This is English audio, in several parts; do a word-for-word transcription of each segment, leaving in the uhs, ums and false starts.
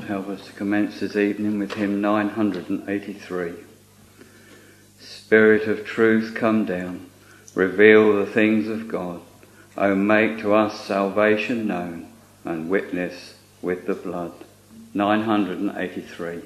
help us to commence this evening with hymn nine hundred eighty-three. Spirit of truth, come down, reveal the things of God. O make to us salvation known, and witness with the blood. nine hundred eighty-three.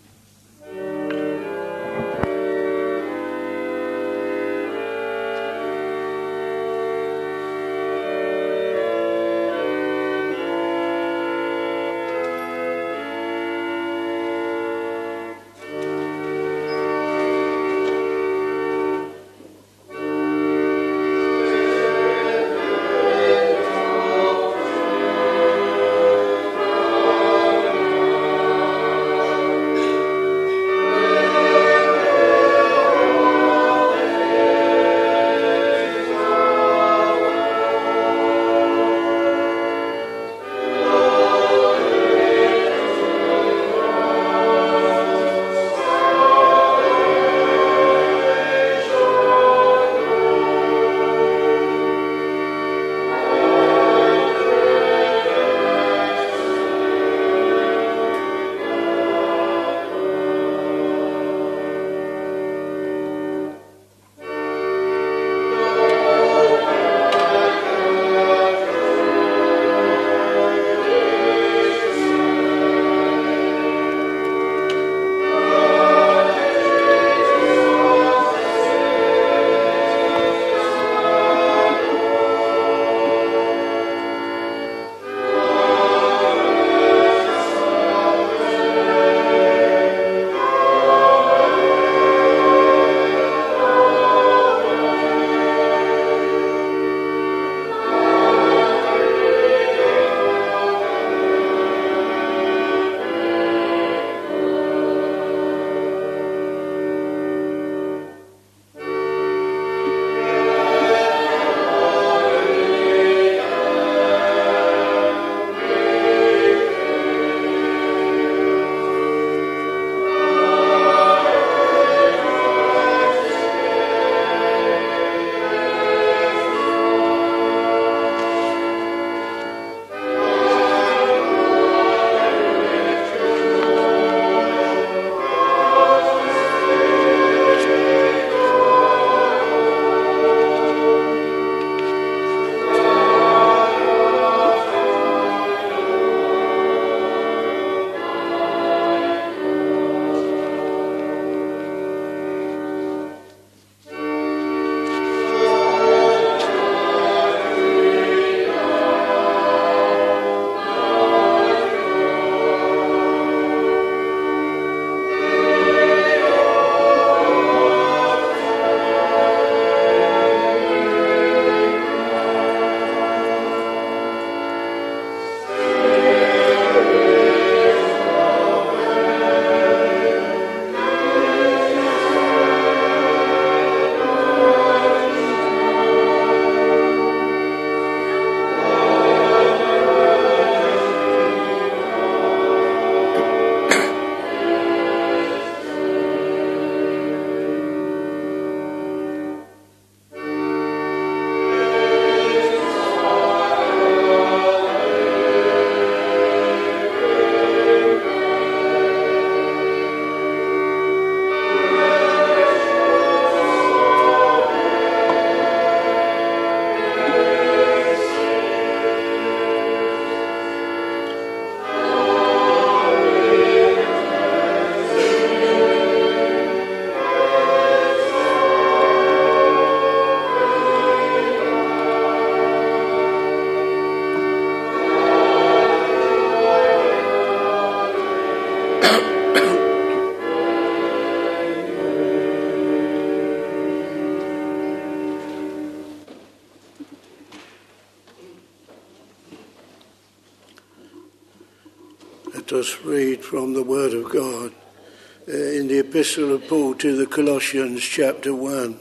Let us read from the Word of God uh, in the Epistle of Paul to the Colossians, chapter one.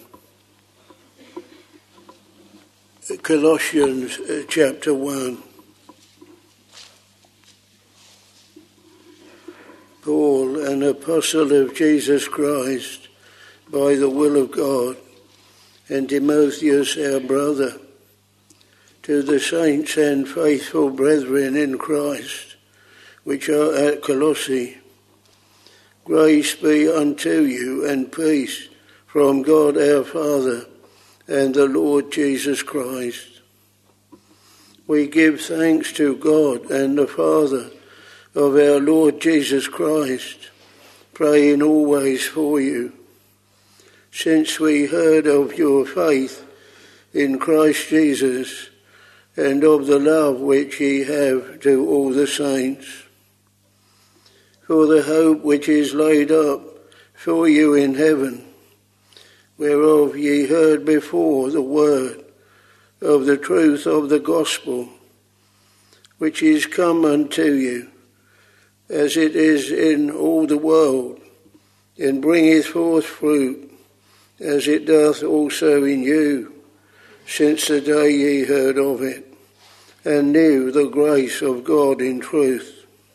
Colossians uh, chapter one. Paul, an apostle of Jesus Christ, by the will of God, and Timotheus, our brother, to the saints and faithful brethren in Christ, which are at Colossae. Grace be unto you and peace from God our Father and the Lord Jesus Christ. We give thanks to God and the Father of our Lord Jesus Christ, praying always for you, since we heard of your faith in Christ Jesus and of the love which ye have to all the saints. For the hope which is laid up for you in heaven, whereof ye heard before the word of the truth of the gospel, which is come unto you, as it is in all the world, and bringeth forth fruit, as it doth also in you, since the day ye heard of it, and knew the grace of God in truth.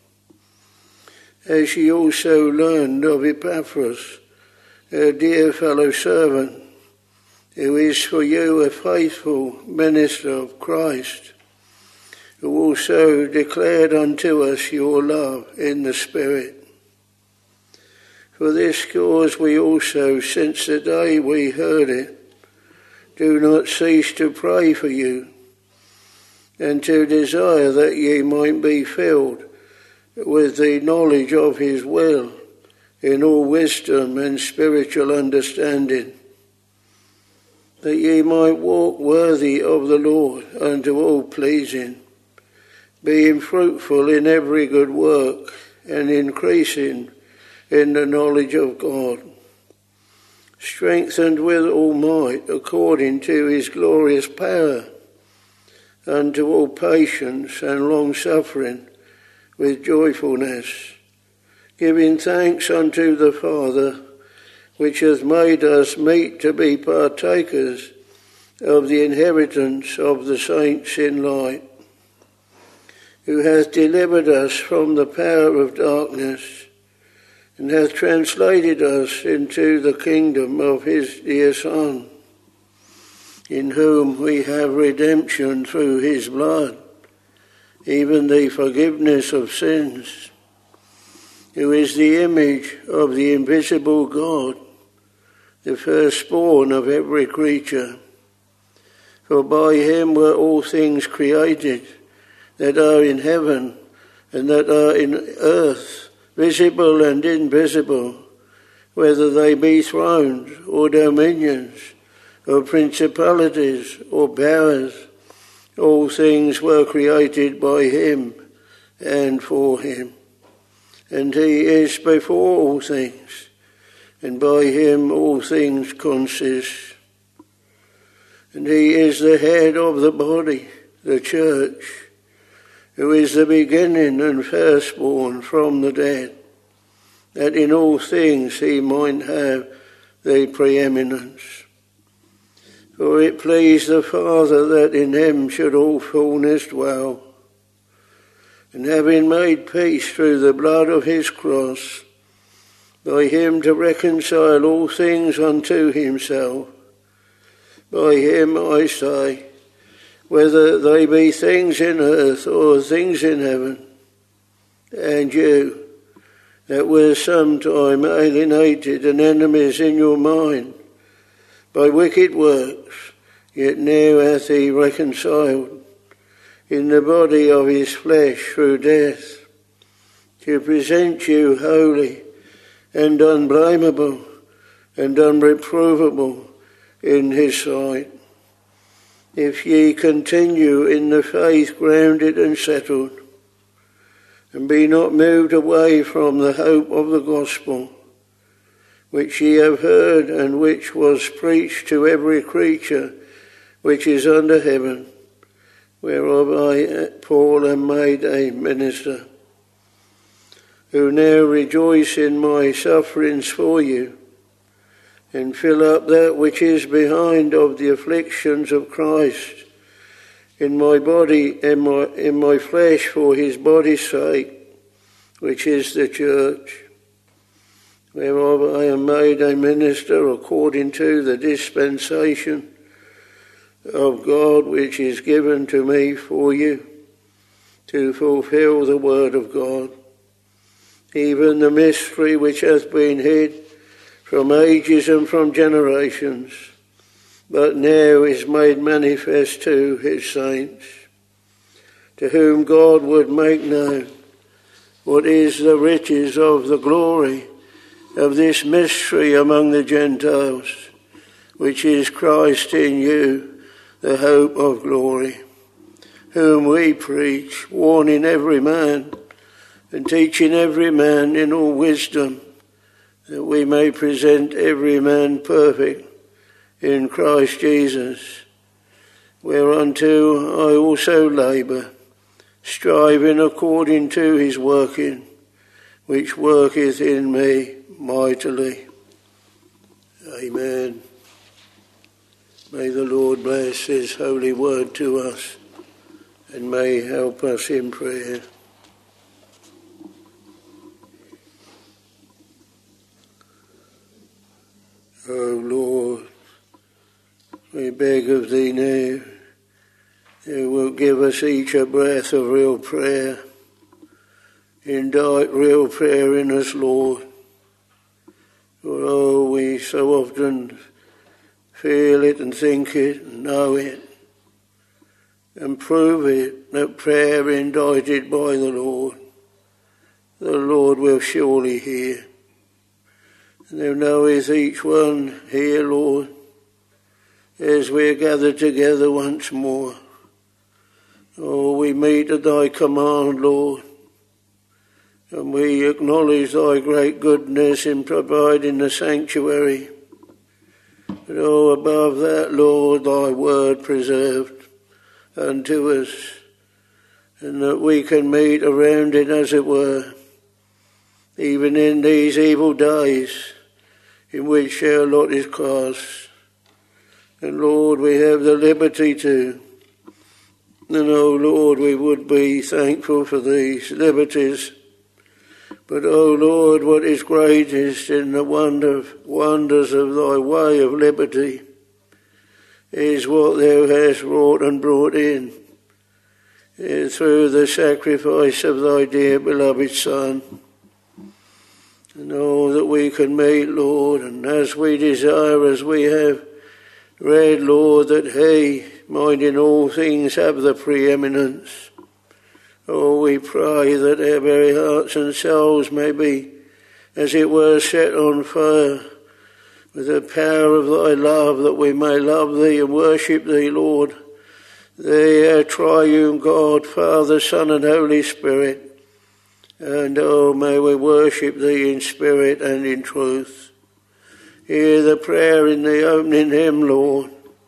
As ye also learned of Epaphras, a dear fellow servant, who is for you a faithful minister of Christ, who also declared unto us your love in the Spirit. For this cause we also, since the day we heard it, do not cease to pray for you, and to desire that ye might be filled with the knowledge of his will, in all wisdom and spiritual understanding, that ye might walk worthy of the Lord unto all pleasing, being fruitful in every good work, and increasing in the knowledge of God, strengthened with all might according to his glorious power, unto all patience and long-suffering with joyfulness, giving thanks unto the Father, which hath made us meet to be partakers of the inheritance of the saints in light, who hath delivered us from the power of darkness, and hath translated us into the kingdom of his dear Son, in whom we have redemption through his blood, even the forgiveness of sins, who is the image of the invisible God, the firstborn of every creature. For by him were all things created, that are in heaven and that are in earth, visible and invisible, whether they be thrones or dominions, or principalities or powers. All things were created by him and for him. And he is before all things, and by him all things consist. And he is the head of the body, the church, who is the beginning and firstborn from the dead, that in all things he might have the preeminence. For it pleased the Father that in him should all fullness dwell, and having made peace through the blood of his cross, by him to reconcile all things unto himself. By him, I say, whether they be things in earth or things in heaven, and you, that were sometime alienated and enemies in your mind, by wicked works, yet now hath he reconciled in the body of his flesh through death, to present you holy and unblameable and unreprovable in his sight, if ye continue in the faith grounded and settled, and be not moved away from the hope of the gospel, which ye have heard, and which was preached to every creature which is under heaven, whereof I, Paul, am made a minister, who now rejoice in my sufferings for you, and fill up that which is behind of the afflictions of Christ in my body, in my, in my flesh, for his body's sake, which is the church, whereof I am made a minister according to the dispensation of God which is given to me for you, to fulfill the word of God, even the mystery which hath been hid from ages and from generations, but now is made manifest to his saints, to whom God would make known what is the riches of the glory of this mystery among the Gentiles, which is Christ in you, the hope of glory, whom we preach, warning every man and teaching every man in all wisdom, that we may present every man perfect in Christ Jesus, whereunto I also labour, striving according to his working, which worketh in me mightily. Amen. May the Lord bless his holy word to us and may help us in prayer. O Lord, we beg of thee now, thou wilt give us each a breath of real prayer. Indite real prayer in us, Lord. For oh, we so often feel it and think it and know it and prove it, that prayer indited by the Lord, the Lord will surely hear. And thou knowest each one here, Lord, as we are gathered together once more. Oh, we meet at thy command, Lord, and we acknowledge thy great goodness in providing the sanctuary. But oh, above that, Lord, thy word preserved unto us, and that we can meet around it, as it were, even in these evil days in which our lot is cast. And Lord, we have the liberty to. And oh Lord, we would be thankful for these liberties. But oh Lord, what is greatest in the wonder, wonders of thy way of liberty is what thou hast wrought and brought in uh, through the sacrifice of thy dear beloved Son. And oh, that we can meet, Lord, and as we desire, as we have read, Lord, that he might in all things have the preeminence. Oh, we pray that our very hearts and souls may be, as it were, set on fire with the power of thy love, that we may love thee and worship thee, Lord, thee, our triune God, Father, Son, and Holy Spirit. And oh, may we worship thee in spirit and in truth. Hear the prayer in the opening hymn, Lord.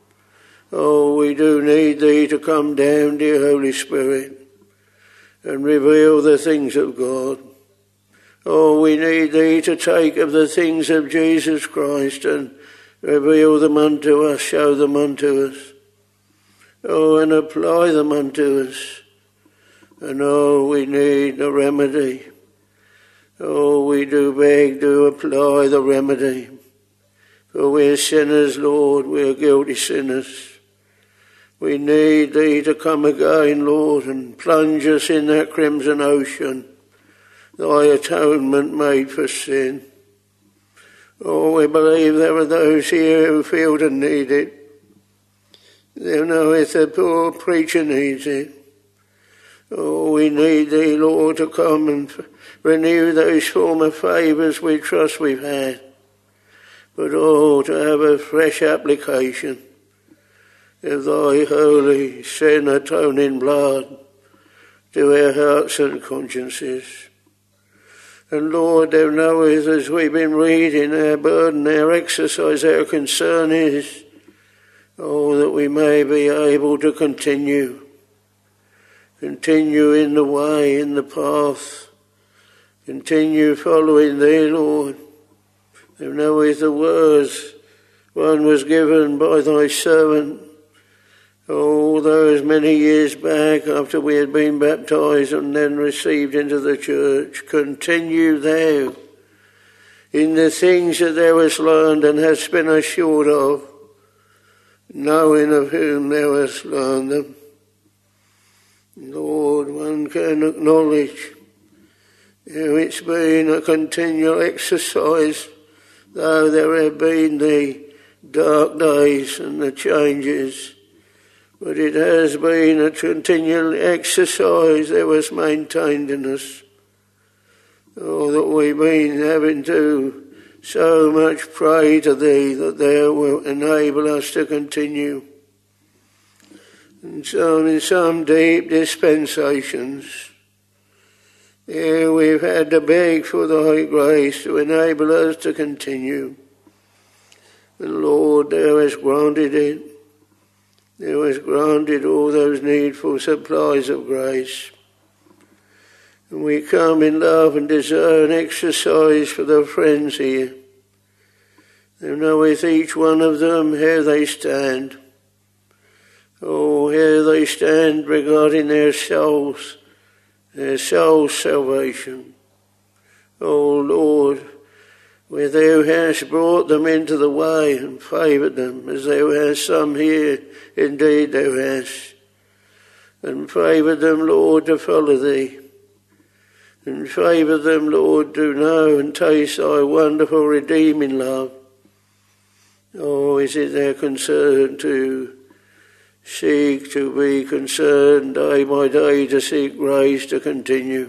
Oh, we do need thee to come down, dear Holy Spirit, and reveal the things of God. Oh, we need thee to take of the things of Jesus Christ and reveal them unto us, show them unto us. Oh, and apply them unto us. And oh, we need the remedy. Oh, we do beg to apply the remedy. For we're sinners, Lord, we're guilty sinners. We need thee to come again, Lord, and plunge us in that crimson ocean, thy atonement made for sin. Oh, we believe there are those here who feel to need it. Thou knowest the poor preacher needs it. Oh, we need thee, Lord, to come and renew those former favours we trust we've had. But oh, to have a fresh application of thy holy, sin-atoning blood to our hearts and consciences. And Lord, thou knowest, as we've been reading, our burden, our exercise, our concern is, oh, that we may be able to continue. Continue in the way, in the path. Continue following thee, Lord. Thou knowest the words one was given by thy servant, oh, those many years back after we had been baptized and then received into the church. Continue thou in the things that thou hast learned and hast been assured of, knowing of whom thou hast learned them. Lord, one can acknowledge It's been a continual exercise, though there have been the dark days and the changes, but it has been a continual exercise that was maintained in us. Oh, that we've been having to so much pray to Thee that Thou wilt enable us to continue. And so in some deep dispensations, here we've had to beg for Thy grace to enable us to continue. And Lord, Thou hast granted it. Thou hast granted all those needful supplies of grace. And we come in love and desire and exercise for the friends here. Thou knowest each one of them how they stand. Oh, how they stand regarding their souls, their soul's salvation. Oh, Lord, where Thou hast brought them into the way and favoured them, as Thou hast some here, indeed Thou hast, and favoured them, Lord, to follow Thee. And favour them, Lord, to know and taste Thy wonderful redeeming love. Oh, is it their concern to seek to be concerned day by day to seek grace to continue?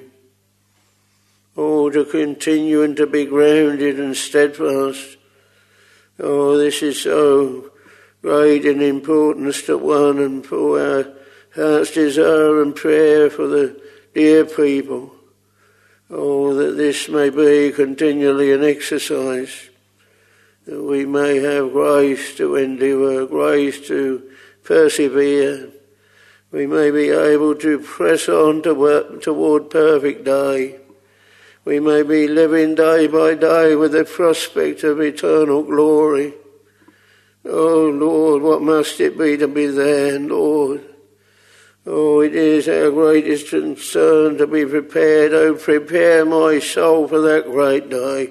Oh, to continue and to be grounded and steadfast. Oh, this is so great in importance to one and for our heart's desire and prayer for the dear people. Oh, that this may be continually an exercise, that we may have grace to endure, grace to persevere. We may be able to press on to work toward perfect day. We may be living day by day with the prospect of eternal glory. Oh, Lord, what must it be to be there, Lord? Oh, it is our greatest concern to be prepared. Oh, prepare my soul for that great day.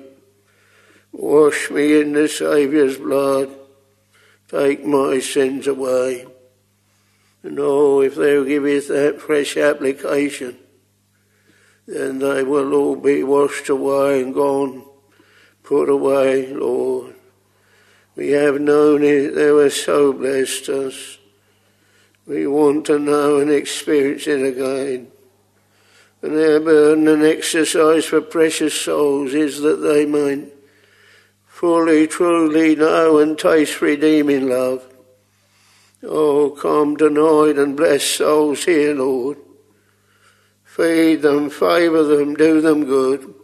Wash me in the Saviour's blood. Take my sins away. And oh, if Thou givest that fresh application, then they will all be washed away and gone, put away, Lord. We have known it. Thou hast so blessed us. We want to know and experience it again. And our burden and exercise for precious souls is that they may fully, truly know and taste redeeming love. Oh, come tonight and bless souls here, Lord. Feed them, favour them, do them good.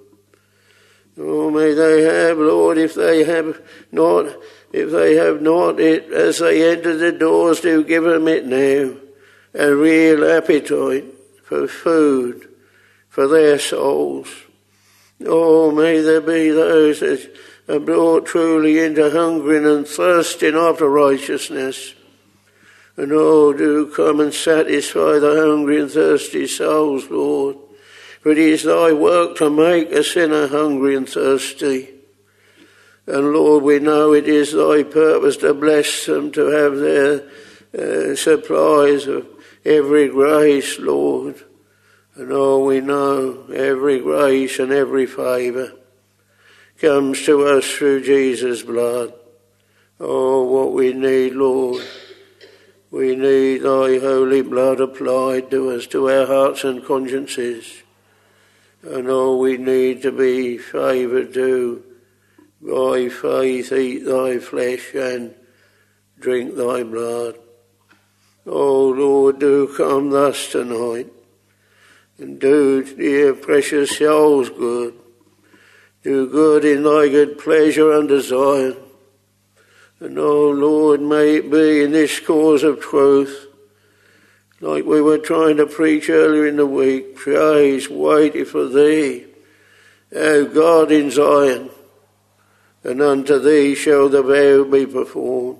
Oh, may they have, Lord, if they have not, if they have not it, as they enter the doors, do give them it now, a real appetite for food, for their souls. Oh, may there be those that are brought truly into hungering and thirsting after righteousness. And oh, do come and satisfy the hungry and thirsty souls, Lord. For it is Thy work to make a sinner hungry and thirsty. And Lord, we know it is Thy purpose to bless them, to have their uh, supplies of every grace, Lord. And oh, we know every grace and every favour comes to us through Jesus' blood. Oh, what we need, Lord. We need Thy holy blood applied to us, to our hearts and consciences. And oh, we need to be favoured to, by faith, eat Thy flesh and drink Thy blood. Oh, Lord, do come thus tonight and do, dear precious souls, good. Do good in Thy good pleasure and desire. And oh, Lord, may it be in this cause of truth, like we were trying to preach earlier in the week, praise waiting for Thee, O God in Zion, and unto Thee shall the vow be performed.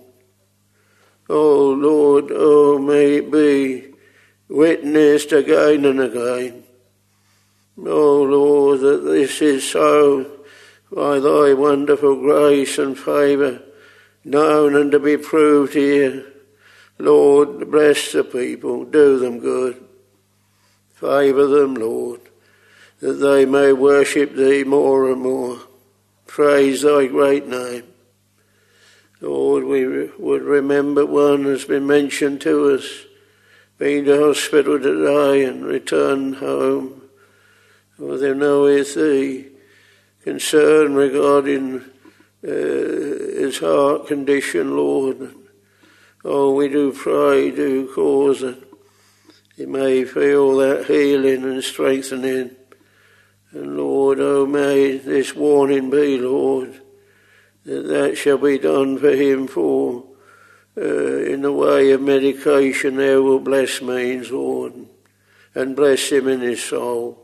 Oh, Lord, oh, may it be witnessed again and again. Oh, Lord, that this is so by Thy wonderful grace and favour, known and to be proved here. Lord, bless the people, do them good. Favour them, Lord, that they may worship thee more and more. Praise thy great name. Lord, we would remember one has been mentioned to us, been to hospital today and returned home. Oh, there knoweth the concern regarding uh, his heart condition, Lord. Oh, we do pray, do cause that he may feel that healing and strengthening. And Lord, oh, may this warning be, Lord, that that shall be done for him for, uh, in the way of medication, there will bless means, Lord, and bless him in his soul.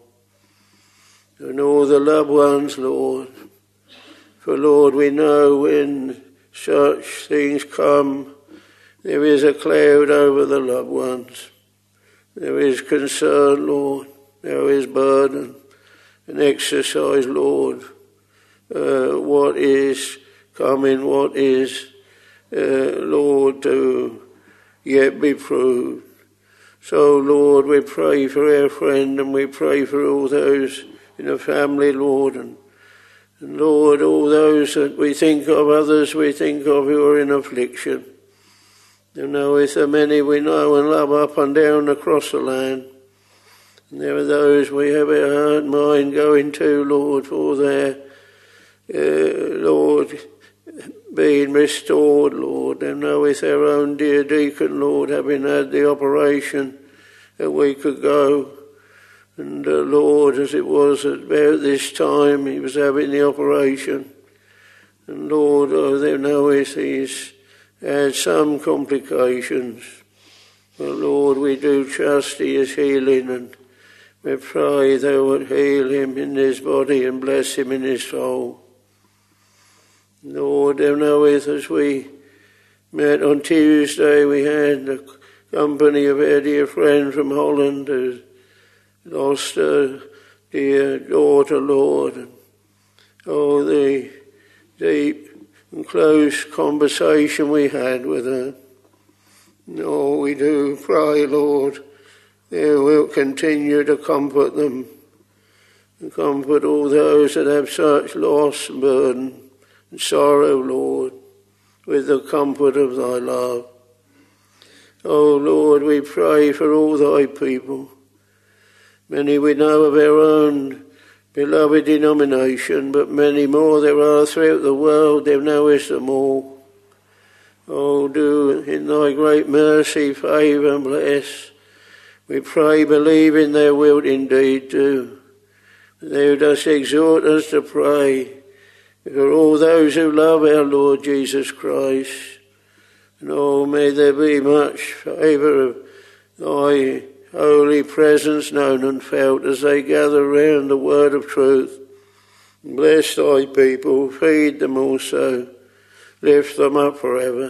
And all the loved ones, Lord, for Lord, we know when such things come, there is a cloud over the loved ones. There is concern, Lord, there is burden and exercise, Lord, uh, what is coming, what is, uh, Lord, to yet be proved. So, Lord, we pray for our friend and we pray for all those in the family, Lord, and, and Lord, all those that we think of, others we think of who are in affliction. You know, if there are many we know and love up and down across the land, and there are those we have our heart and mind going to, Lord, for their, uh, Lord, being restored, Lord. And now with our own dear deacon, Lord, having had the operation a week ago, and uh, Lord, as it was about this time, he was having the operation. And Lord, oh, there now is he's had some complications. But Lord, we do trust he is healing, and we pray thou would heal him in his body and bless him in his soul. Lord, thou knowest, as we met on Tuesday, we had the company of our dear friend from Holland who lost her dear daughter, Lord. And, oh, the deep and close conversation we had with her. Oh, we do pray, Lord, thou wilt continue to comfort them, and comfort all those that have such loss and burden and sorrow, Lord, with the comfort of thy love. Oh, Lord, we pray for all thy people. Many we know of our own beloved denomination, but many more there are throughout the world, thou knowest them all. Oh, do in thy great mercy favour and bless. We pray, believing thou wilt indeed do. Thou dost exhort us to pray for all those who love our Lord Jesus Christ. And oh, may there be much favour of thy holy presence known and felt as they gather round the word of truth. Bless thy people, feed them also, lift them up forever.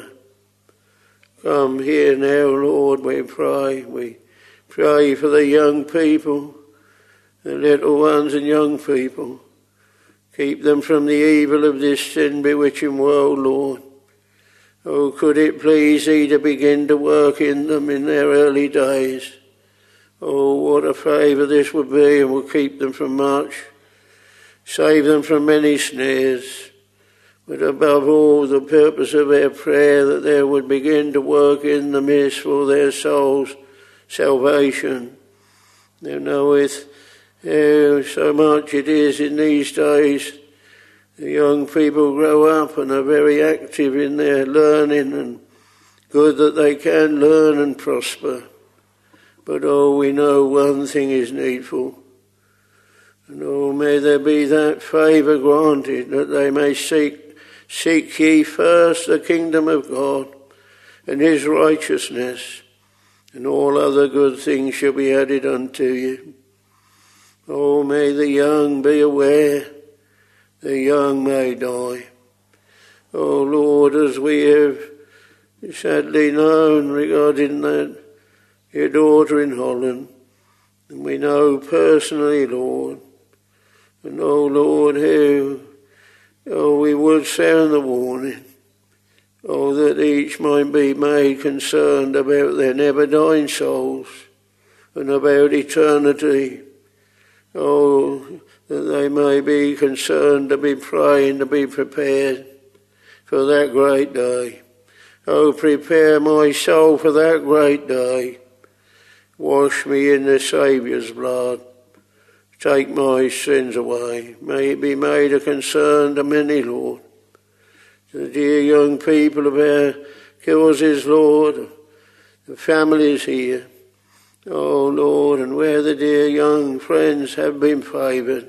Come here now, Lord, we pray. We pray for the young people, the little ones and young people. Keep them from the evil of this sin-bewitching world, Lord. Oh, could it please thee to begin to work in them in their early days. Oh, what a favour this would be, and will keep them from much. Save them from many snares. But above all, the purpose of our prayer, that they would begin to work in the midst for their souls' salvation. Thou knowest how so much it is in these days. The young people grow up and are very active in their learning, and good that they can learn and prosper. But oh, we know one thing is needful. And oh, may there be that favour granted, that they may seek, seek ye first the kingdom of God and his righteousness, and all other good things shall be added unto you. Oh, may the young be aware, the young may die. Oh, Lord, as we have sadly known regarding that your daughter in Holland, and we know personally, Lord, and oh, Lord, how oh, we would sound the warning, oh, that each might be made concerned about their never-dying souls and about eternity. Oh, that they may be concerned to be praying, to be prepared for that great day. Oh, prepare my soul for that great day. Wash me in the Saviour's blood. Take my sins away. May it be made a concern to many, Lord. To the dear young people of our causes, Lord, the families here. Oh, Lord, and where the dear young friends have been favoured.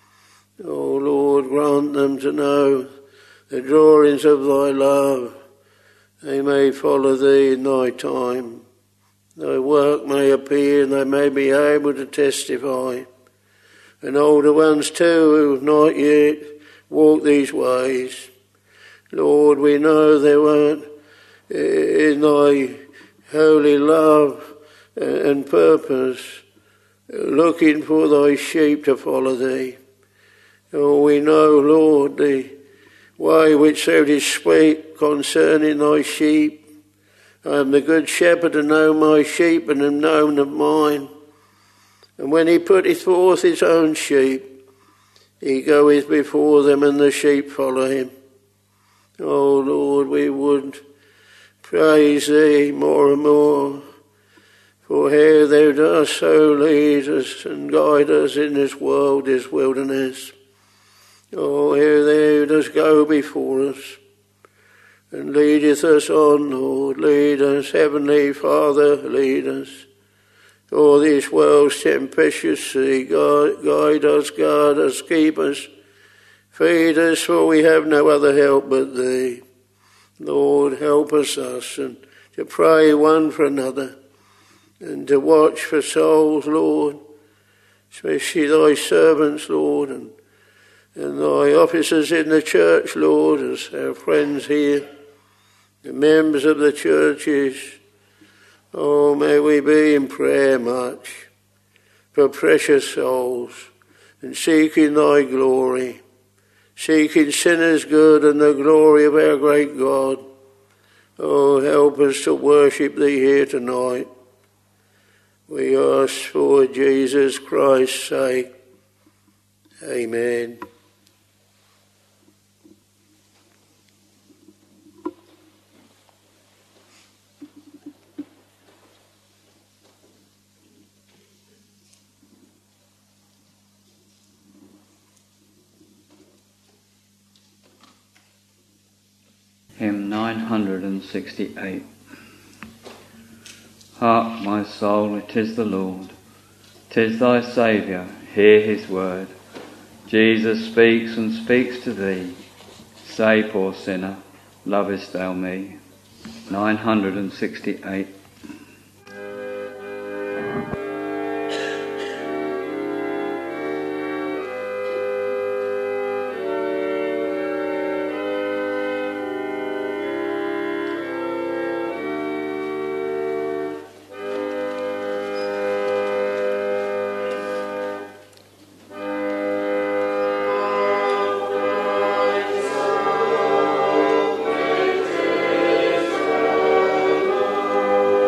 Oh, Lord, grant them to know the drawings of thy love. They may follow thee in thy time. Thy work may appear and they may be able to testify. And older ones too who have not yet walked these ways. Lord, we know they weren't in thy holy love and purpose, looking for thy sheep to follow thee. Oh, we know, Lord, the way which thou didst speak concerning thy sheep. I am the good shepherd and know my sheep and am known of mine. And when he putteth forth his own sheep, he goeth before them and the sheep follow him. Oh, Lord, we would praise thee more and more for how thou dost so lead us and guide us in this world, this wilderness. Oh, how thou dost go before us and leadeth us on, Lord. Lead us, Heavenly Father, lead us. Oh, this world's tempestuous sea, guide, guide us, guard us, keep us, feed us, for we have no other help but thee. Lord, help us thus, and to pray one for another, and to watch for souls, Lord, especially thy servants, Lord, and, and thy officers in the church, Lord, as our friends here, the members of the churches. Oh, may we be in prayer much for precious souls, and seeking thy glory, seeking sinners' good and the glory of our great God. Oh, help us to worship thee here tonight. We ask for Jesus Christ's sake. Amen. Hymn nine hundred sixty-eight. Hark, my soul, it is the Lord, 'tis thy Saviour, hear his word. Jesus speaks and speaks to thee. Say, poor sinner, lovest thou me? nine hundred sixty-eight. Oh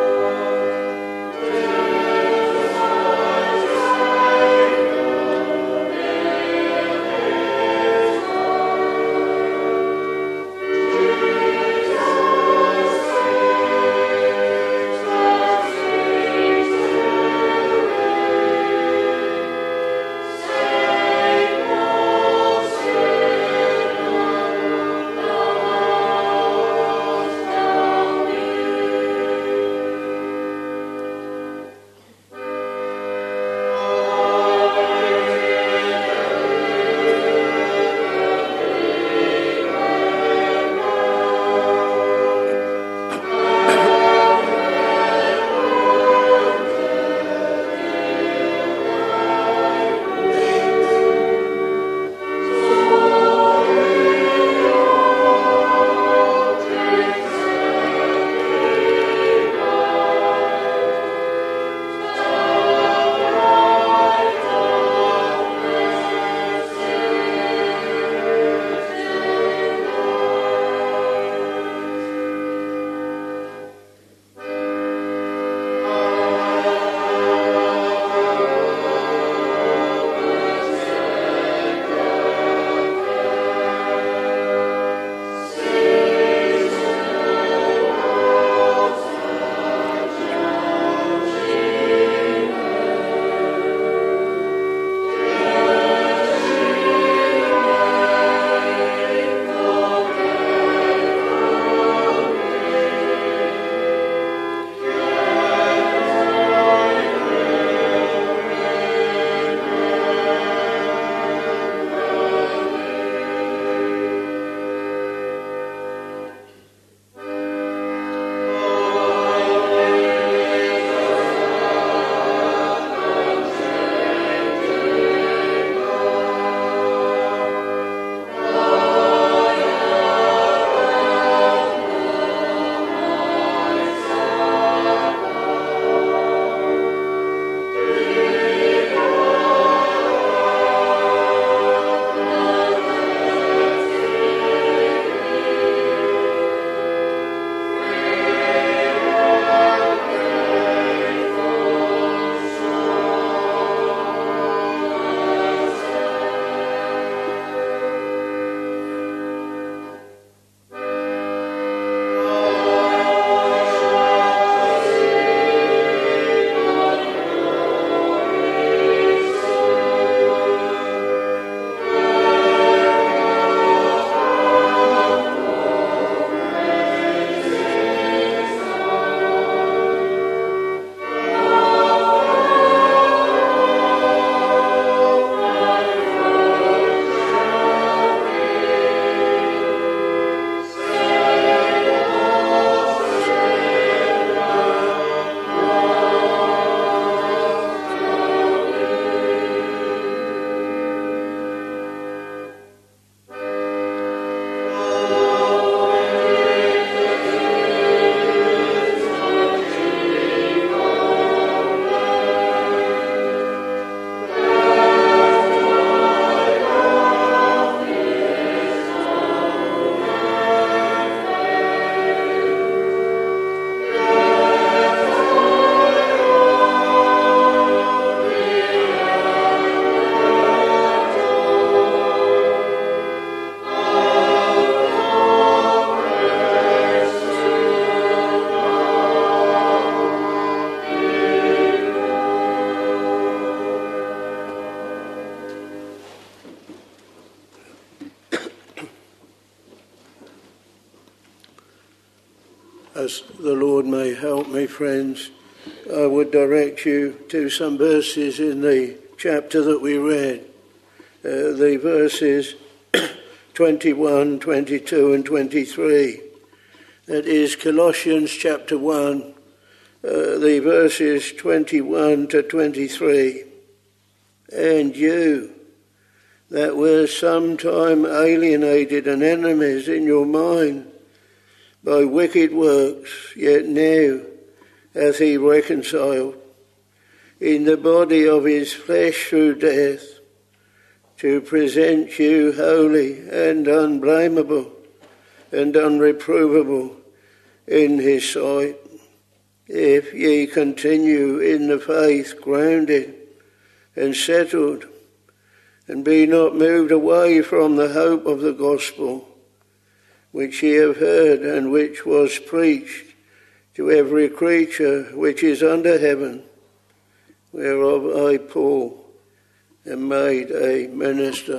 as the Lord may help me, friends, I would direct you to some verses in the chapter that we read, uh, the verses twenty-one, twenty-two and twenty-three. That is Colossians chapter one, uh, the verses twenty-one to twenty-three. And you that were sometime alienated and enemies in your mind by wicked works, yet now hath he reconciled in the body of his flesh through death, to present you holy and unblameable and unreprovable in his sight, if ye continue in the faith, grounded and settled, and be not moved away from the hope of the gospel, which ye have heard, and which was preached to every creature which is under heaven, whereof I, Paul, am made a minister.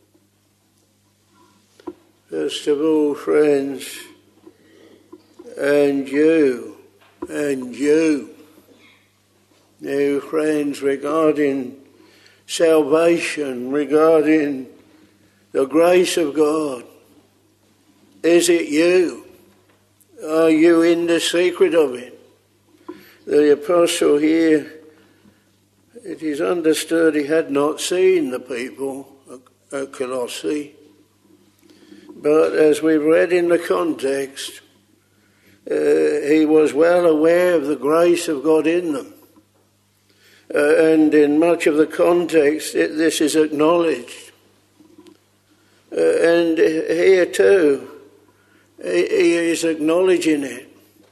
First of all, friends, and you, and you, now, friends, regarding salvation, regarding the grace of God, is it you? Are you in the secret of it? The apostle here, it is understood he had not seen the people at Colossae, but as we've read in the context, uh, he was well aware of the grace of God in them. Uh, and in much of the context, it, this is acknowledged. Uh, and here too, he, he is acknowledging it.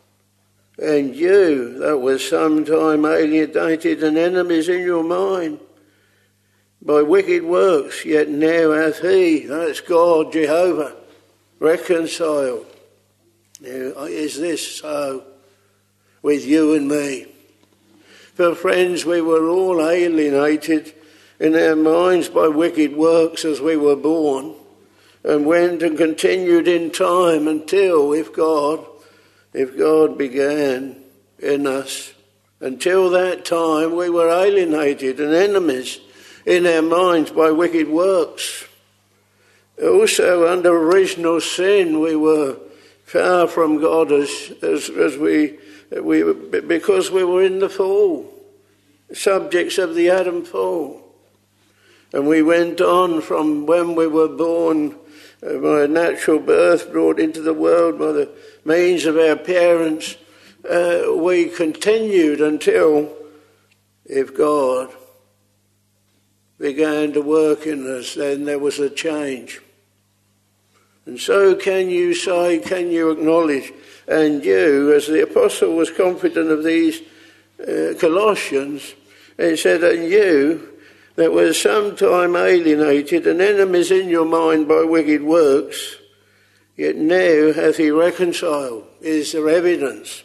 And you, that were sometime alienated and enemies in your mind by wicked works, yet now hath he, that's God, Jehovah, reconciled. Now, is this so with you and me? For friends, we were all alienated in our minds by wicked works as we were born, and went and continued in time until, if God, if God began in us, until that time we were alienated and enemies in our minds by wicked works. Also, under original sin, we were far from God as as, as we we because we were in the fall, subjects of the Adam fall, and we went on from when we were born uh, by natural birth, brought into the world by the means of our parents. Uh, we continued until, if God began to work in us, then there was a change. And so can you say, can you acknowledge, and you, as the apostle was confident of these uh, Colossians, he said, and you that were sometime alienated and enemies in your mind by wicked works, yet now hath he reconciled. Is there evidence?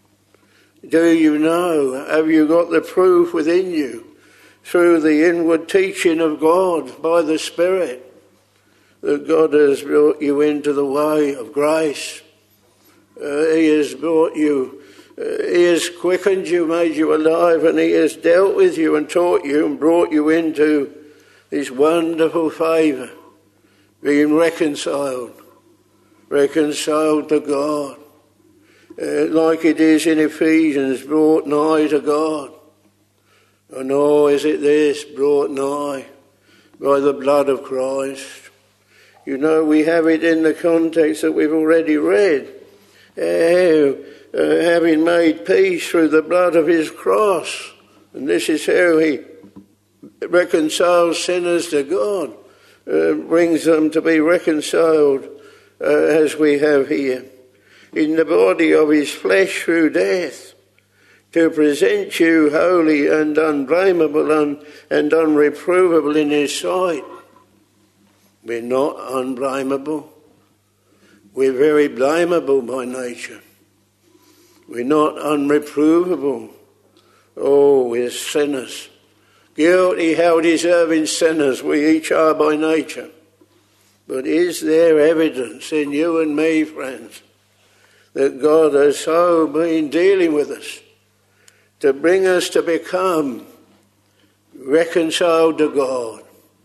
Do you know? Have you got the proof within you through the inward teaching of God by the Spirit that God has brought you into the way of grace? Uh, he has brought you, uh, he has quickened you, made you alive, and he has dealt with you and taught you and brought you into this wonderful favour, being reconciled, reconciled to God. Uh, like it is in Ephesians, brought nigh to God. And oh, is it this, brought nigh by the blood of Christ? You know, we have it in the context that we've already read. How, uh, having made peace through the blood of his cross. And this is how he reconciles sinners to God, uh, brings them to be reconciled uh, as we have here, in the body of his flesh through death, to present you holy and unblameable and, and unreprovable in his sight. We're not unblameable. We're very blameable by nature. We're not unreprovable. Oh, we're sinners. Guilty, hell-deserving sinners we each are by nature. But is there evidence in you and me, friends, that God has so been dealing with us to bring us to become reconciled to God.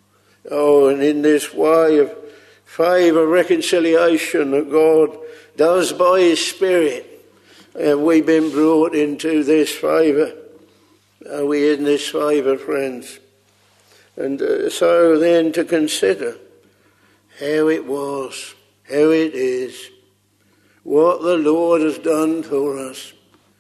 Oh, and in this way of favour, reconciliation that God does by his Spirit, have we been brought into this favour? Are we in this favour, friends? And uh, so then to consider how it was, how it is, what the Lord has done for us,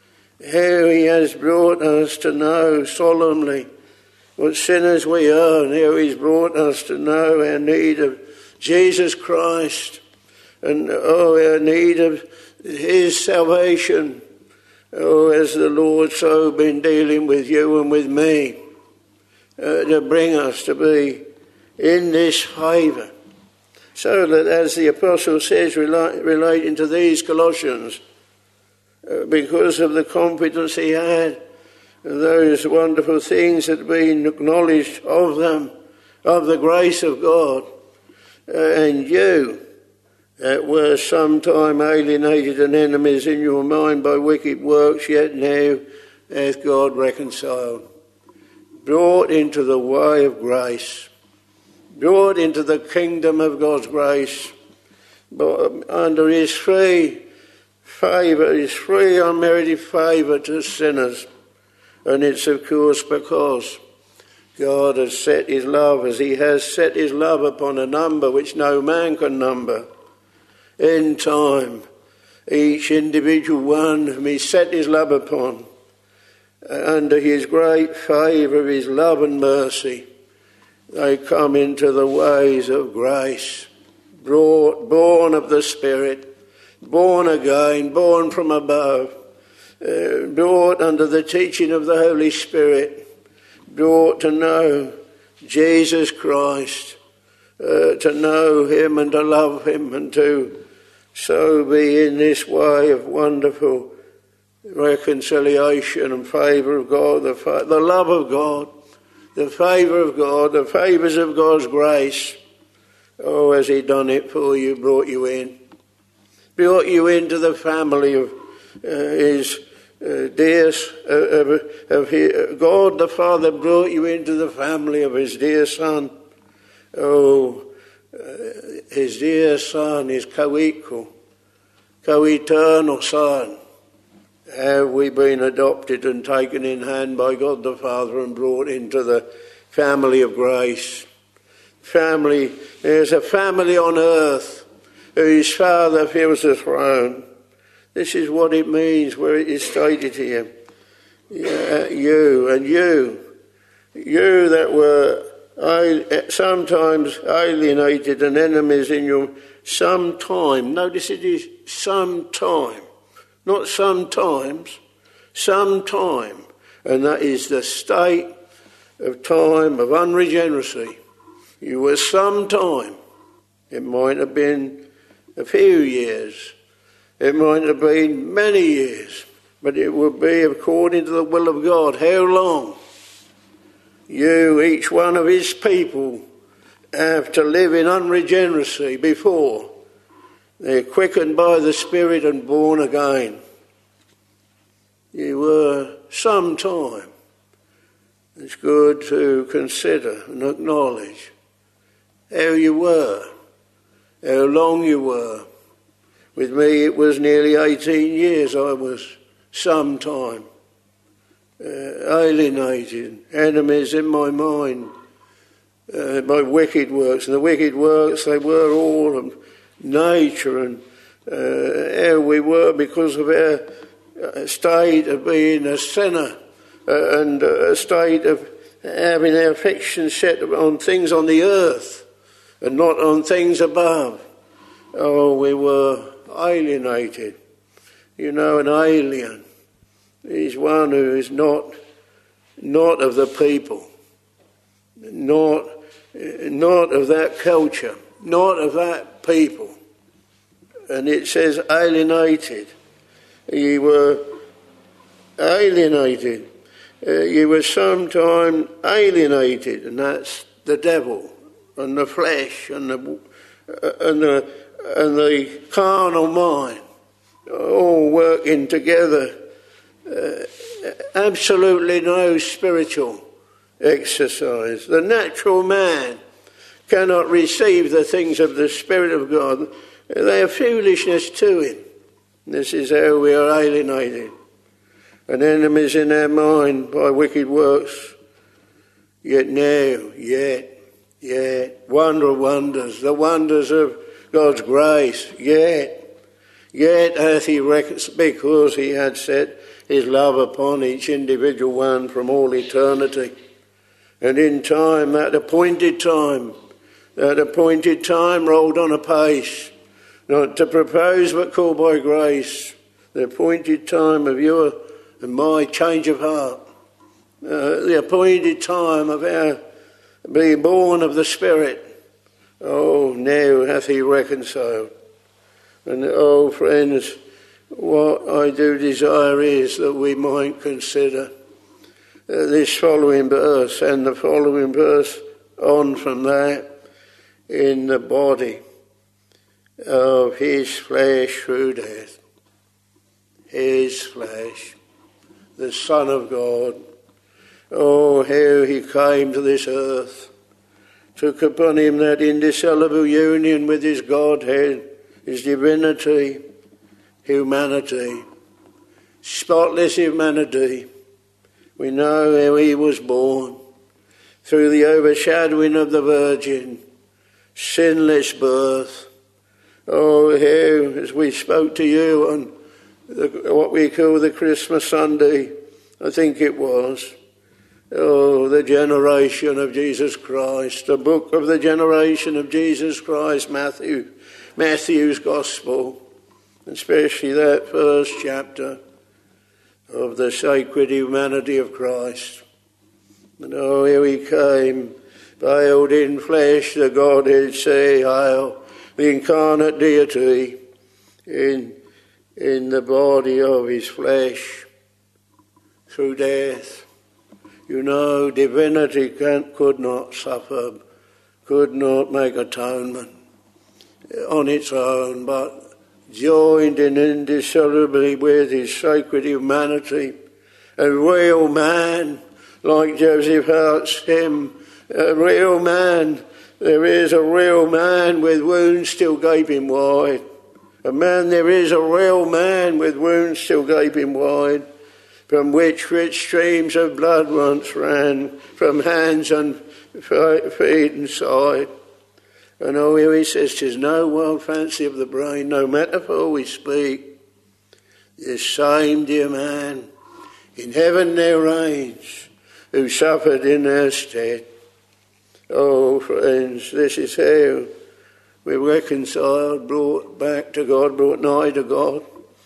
how he has brought us to know solemnly what sinners we are, and how he's brought us to know our need of Jesus Christ, and oh, our need of his salvation. Oh, has the Lord so been dealing with you and with me uh, to bring us to be in this favour, so that, as the Apostle says, rela- relating to these Colossians, uh, because of the confidence he had, those wonderful things that have been acknowledged of them, of the grace of God, uh, and you that were sometime alienated and enemies in your mind by wicked works, yet now hath God reconciled, brought into the way of grace, brought into the kingdom of God's grace, but under his free favour, his free unmerited favour to sinners. And it's of course because God has set his love, as he has set his love upon a number which no man can number. In time, each individual one whom he set his love upon, under his great favour of his love and mercy, they come into the ways of grace, brought, born of the Spirit, born again, born from above, uh, brought under the teaching of the Holy Spirit, brought to know Jesus Christ, uh, to know him and to love him, and to so be in this way of wonderful reconciliation and favour of God, the, fa- the love of God, the favour of God, the favours of God's grace. Oh, has he done it for you, brought you in, brought you into the family of uh, his uh, dear, uh, of, of his, uh, God the Father brought you into the family of his dear Son. Oh, Uh, his dear Son, his co-equal, co-eternal Son. Have we been adopted and taken in hand by God the Father and brought into the family of grace? Family, there's a family on earth whose Father fills the throne. This is what it means where it is stated here. Yeah, you and you, you that were sometimes alienated and enemies in your sometime. Notice it is sometime, not sometimes, sometime. And that is the state of time of unregeneracy. You were sometime. It might have been a few years. It might have been many years. But it will be according to the will of God. How long? You, each one of his people, have to live in unregeneracy before they're quickened by the Spirit and born again. You were sometime. It's good to consider and acknowledge how you were, how long you were. With me it was nearly eighteen years I was sometime. Uh, alienated, enemies in my mind, uh, by wicked works. And the wicked works, they were all of nature, and uh, how we were because of our uh, state of being a sinner, uh, and uh, a state of having our affections set on things on the earth and not on things above. Oh, we were alienated. You know, an alien. He's one who is not not of the people, not not of that culture, not of that people. And it says alienated. You were alienated. Uh, you were sometime alienated, and that's the devil and the flesh and the uh, and the and the carnal mind. all working together. Uh, absolutely no spiritual exercise. The natural man cannot receive the things of the Spirit of God. They are foolishness to him. This is how we are alienated and enemies in our mind by wicked works. Yet now, yet, yet, wonder of wonders, the wonders of God's grace, yet, yet hath he reckoned, because he had set his love upon each individual one from all eternity. And in time, that appointed time, that appointed time rolled on apace, not to propose but called by grace, the appointed time of your and my change of heart, uh, the appointed time of our being born of the Spirit. Oh, now hath he reconciled. And oh, friends, what I do desire is that we might consider uh, this following verse and the following verse on from that, in the body of his flesh through death. His flesh, the Son of God. Oh, how he came to this earth, took upon him that indissoluble union with his Godhead, his divinity, humanity, spotless humanity. We know how he was born, through the overshadowing of the Virgin, sinless birth. Oh, how, as we spoke to you on the, what we call the Christmas Sunday, I think it was, oh, the generation of Jesus Christ, the book of the generation of Jesus Christ, Matthew, Matthew's Gospel, especially that first chapter of the sacred humanity of Christ. And oh, here he came, veiled in flesh, the Godhead say, hail, the incarnate deity in, in the body of his flesh through death. You know, divinity can, could not suffer, could not make atonement on its own, but joined in indissolubly with his sacred humanity, a real man, like Joseph Hart's hymn, a real man. There is a real man with wounds still gaping wide. A man, there is a real man with wounds still gaping wide, from which rich streams of blood once ran, from hands and feet and side. And oh, here he says, 'tis no wild fancy of the brain, no metaphor we speak. This same dear man in heaven there reigns, who suffered in our stead. Oh, friends, this is how we're reconciled, brought back to God, brought nigh to God,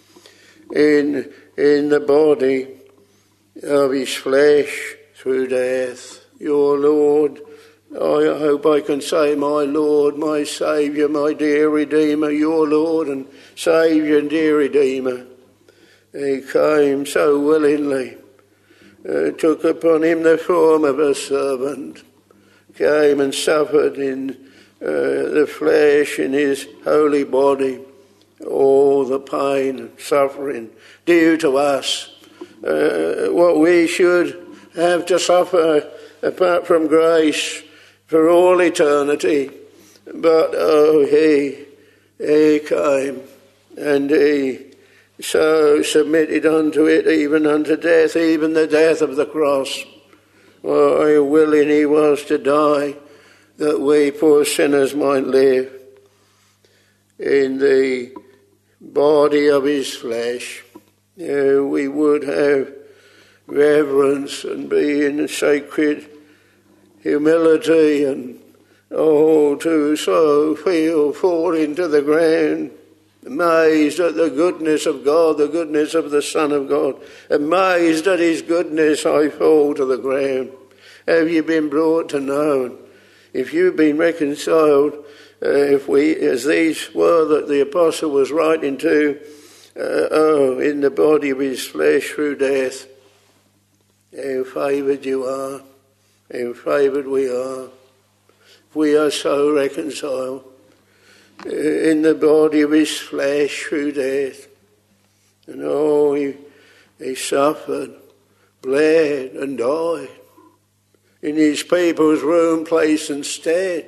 in, in the body of his flesh through death. Your Lord, I hope I can say my Lord, my Saviour, my dear Redeemer, your Lord and Saviour and dear Redeemer. He came so willingly, uh, took upon him the form of a servant, came and suffered in uh, the flesh, in his holy body, all the pain and suffering due to us, uh, what we should have to suffer apart from grace for all eternity. But oh, he, he came and he so submitted unto it, even unto death, even the death of the cross. Oh, how willing he was to die, that we poor sinners might live in the body of his flesh. Oh, we would have reverence and be in sacred humility and, oh, to so feel fall into the ground, amazed at the goodness of God, the goodness of the Son of God. Amazed at his goodness, I fall to the ground. Have you been brought to know? If you've been reconciled, uh, if we, as these were that the apostle was writing to, uh, oh, in the body of his flesh through death, how favoured you are, how favoured we are. We are so reconciled in the body of his flesh through death. And oh, he, he suffered, bled and died in his people's room, place and stead.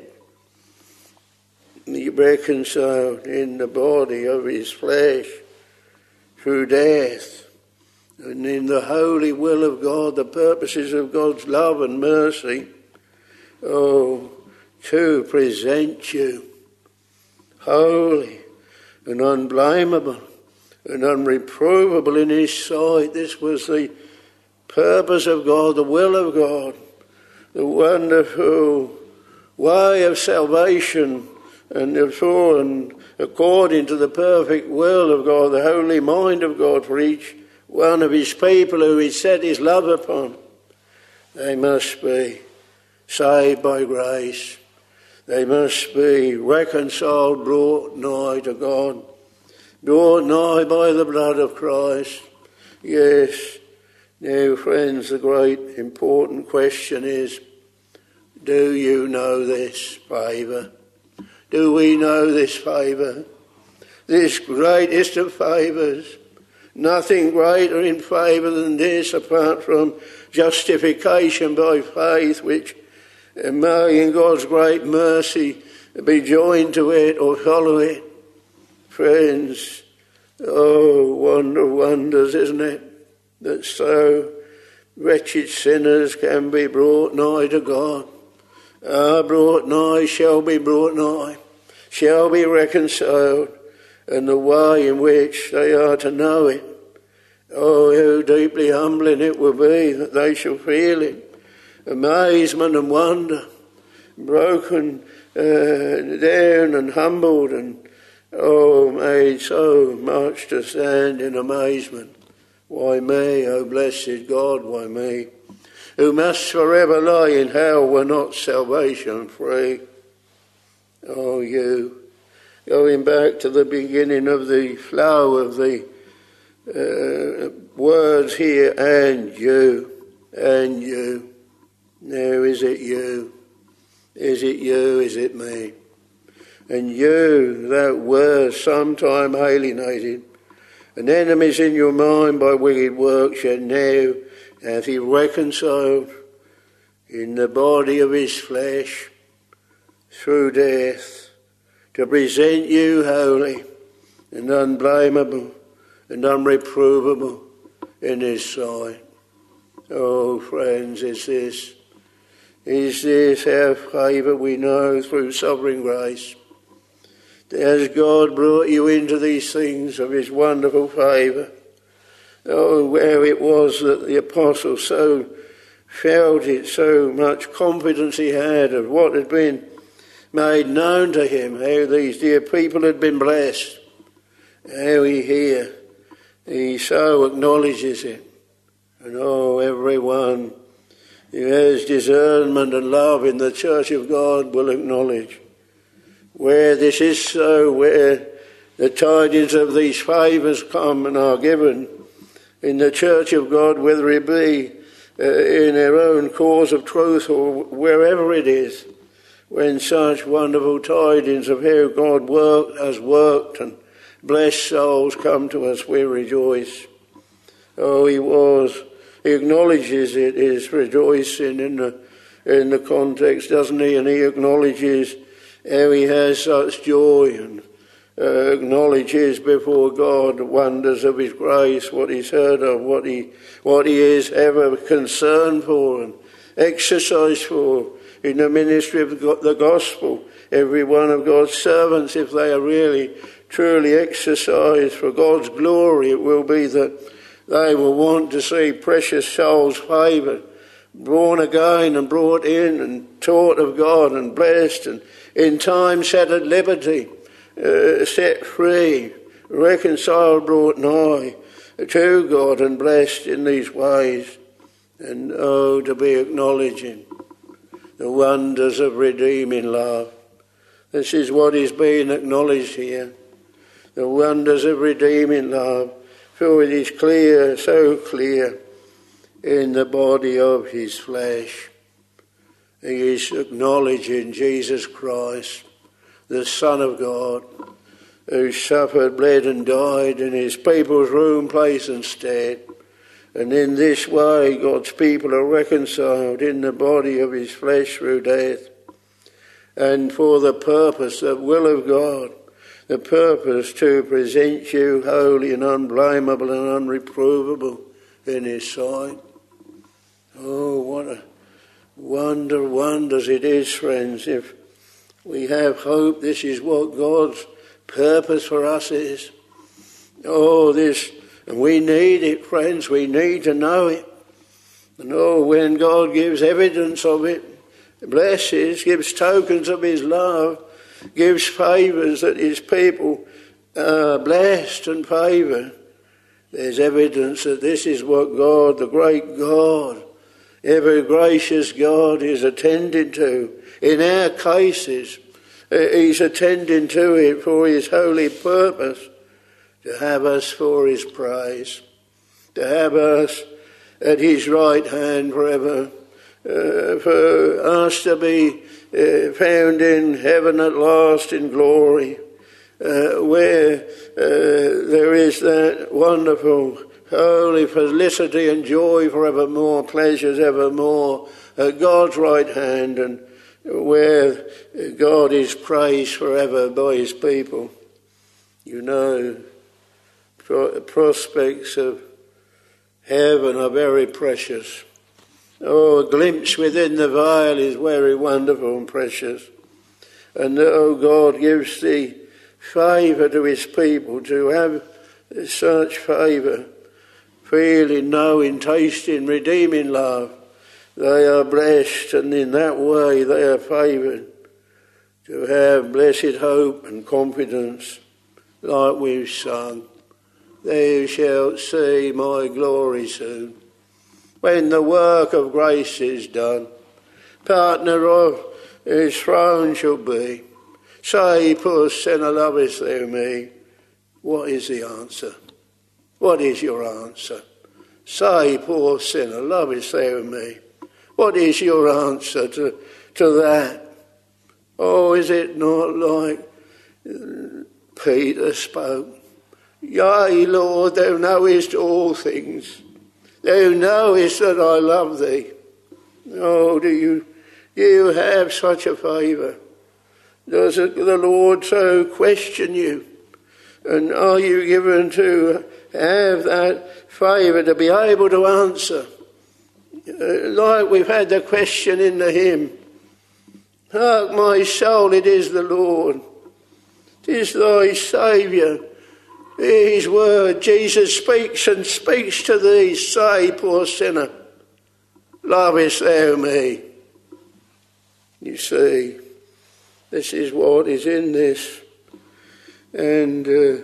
He reconciled in the body of his flesh through death, and in the holy will of God, the purposes of God's love and mercy, oh, to present you holy and unblameable and unreprovable in his sight. This was the purpose of God, the will of God, the wonderful way of salvation, and therefore, and according to the perfect will of God, the holy mind of God for each one of his people who he set his love upon. They must be saved by grace. They must be reconciled, brought nigh to God, brought nigh by the blood of Christ. Yes. Now, friends, the great important question is, do you know this favour? Do we know this favour? This greatest of favours. Nothing greater in favour than this, apart from justification by faith, which may in God's great mercy be joined to it or follow it. Friends, oh, wonder of wonders, isn't it? That so wretched sinners can be brought nigh to God. Are brought nigh, shall be brought nigh, shall be reconciled, and the way in which they are to know it. Oh, how deeply humbling it will be that they shall feel it. Amazement and wonder, broken uh, down and humbled, and oh, made so much to stand in amazement. Why me, O blessed God, why me, who must forever lie in hell were not salvation free? Oh, you, going back to the beginning of the flow of the uh, words here, and you, and you. Now, is it you? Is it you? Is it me? And you that were sometime alienated, and enemies in your mind by wicked works, yet now hath he reconciled in the body of his flesh through death, to present you holy and unblameable and unreprovable in his sight. Oh, friends, is this, is this our favour we know through sovereign grace? Has God brought you into these things of his wonderful favour? Oh, where it was that the apostle so felt it, so much confidence he had of what had been made known to him, how these dear people had been blessed, how he here, he so acknowledges it. And oh, everyone who has discernment and love in the church of God will acknowledge where this is so, where the tidings of these favours come and are given in the church of God, whether it be uh, in their own cause of truth or wherever it is, when such wonderful tidings of how God worked, has worked and blessed souls come to us, we rejoice. Oh, he was, he acknowledges it is rejoicing in the, in the context, doesn't he? And he acknowledges how he has such joy, and uh, acknowledges before God the wonders of his grace, what he's heard of, what he what he is ever concerned for and exercised for in the ministry of the gospel. Every one of God's servants, if they are really, truly exercised for God's glory, it will be that they will want to see precious souls favoured, born again and brought in and taught of God and blessed, and in time set at liberty, uh, set free, reconciled, brought nigh to God and blessed in these ways. And oh, to be acknowledging the wonders of redeeming love. This is what is being acknowledged here. The wonders of redeeming love. For it is clear, so clear, in the body of his flesh. He is acknowledging Jesus Christ, the Son of God, who suffered, bled and died in his people's room, place and stead. And in this way God's people are reconciled in the body of his flesh through death. And for the purpose, the will of God, the purpose to present you holy and unblameable and unreprovable in his sight. Oh, what a wonder, wonders it is, friends, if we have hope. This is what God's purpose for us is. Oh, this, and we need it, friends, we need to know it. And oh, when God gives evidence of it, blesses, gives tokens of his love, gives favours that his people are blessed and favoured, there's evidence that this is what God, the great God, ever gracious God, is attending to. In our cases, he's attending to it for his holy purpose, to have us for his praise, to have us at his right hand forever, uh, for us to be uh, found in heaven at last in glory, uh, where uh, there is that wonderful holy felicity and joy forevermore, pleasures evermore, at God's right hand, and where God is praised forever by his people. You know, pro- prospects of heaven are very precious. Oh, a glimpse within the veil is very wonderful and precious. And oh, God gives the favour to his people to have such favour, feeling, knowing, tasting, redeeming love. They are blessed, and in that way they are favoured to have blessed hope and confidence, like we've sung. Thou shalt see my glory soon, when the work of grace is done. Partner of his throne shall be. Say, poor sinner, lovest thou me? What is the answer? What is your answer? Say, poor sinner, lovest thou me? What is your answer to, to that? Oh, is it not like Peter spoke? Yea, Lord, thou knowest all things. Thou knowest that I love thee. Oh, do you, do you have such a favour? Does it, the Lord so question you? And are you given to have that favour to be able to answer? Uh, like we've had the question in the hymn. Hark, my soul, it is the Lord. 'Tis thy Saviour. His word, Jesus speaks and speaks to thee. Say, poor sinner, lovest thou me? You see, this is what is in this. And uh,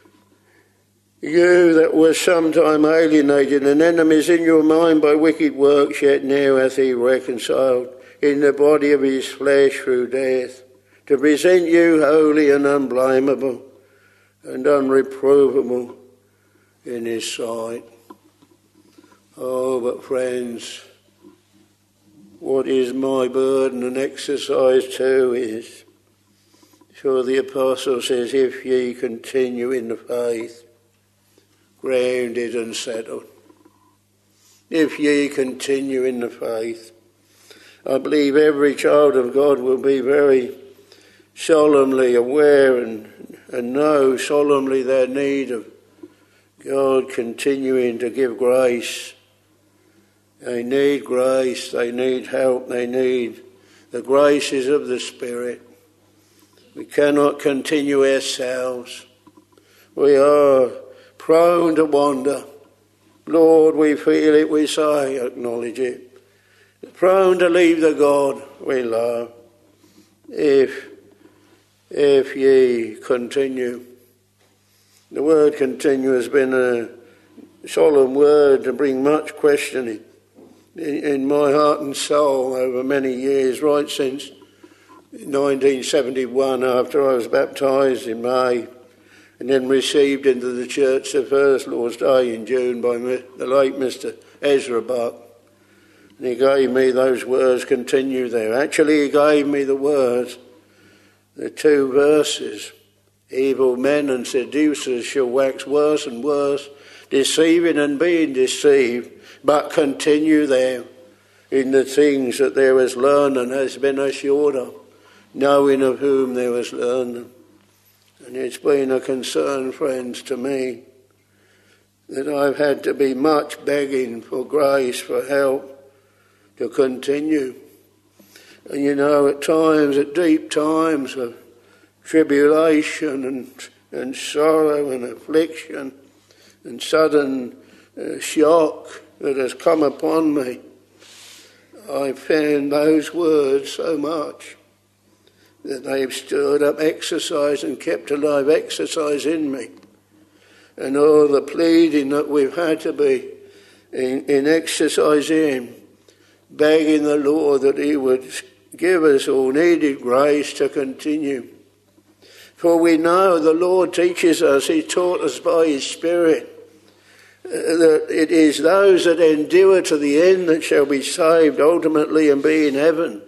you that were sometime alienated and enemies in your mind by wicked works, yet now hath he reconciled in the body of his flesh through death, to present you holy and unblameable and unreprovable in his sight. Oh, but friends, what is my burden and exercise too is, for the apostle says, if ye continue in the faith, grounded and settled. If ye continue in the faith. I believe every child of God will be very solemnly aware and, and know solemnly their need of God continuing to give grace. They need grace, they need help, they need the graces of the Spirit. We cannot continue ourselves. We are prone to wander. Lord, we feel it, we say, acknowledge it. Prone to leave the God we love. If, if ye continue. The word continue has been a solemn word to bring much questioning in, in my heart and soul over many years, right since nineteen seventy-one, after I was baptised in May, and then received into the church the first Lord's Day in June by the late Mister Ezra Buck. And he gave me those words, continue there. Actually, he gave me the words, the two verses Evil men and seducers shall wax worse and worse, deceiving and being deceived, but continue there in the things that there was learned and has been assured of, knowing of whom there was learned them. And it's been a concern, friends, to me, that I've had to be much begging for grace, for help to continue. And you know, at times, at deep times of tribulation and, and sorrow and affliction and sudden uh, shock that has come upon me, I found those words so much that they've stirred up exercise and kept alive exercise in me. And all the pleading that we've had to be in, in exercise in, begging the Lord that he would give us all needed grace to continue. For we know the Lord teaches us, he taught us by his Spirit, uh, that it is those that endure to the end that shall be saved ultimately and be in heaven.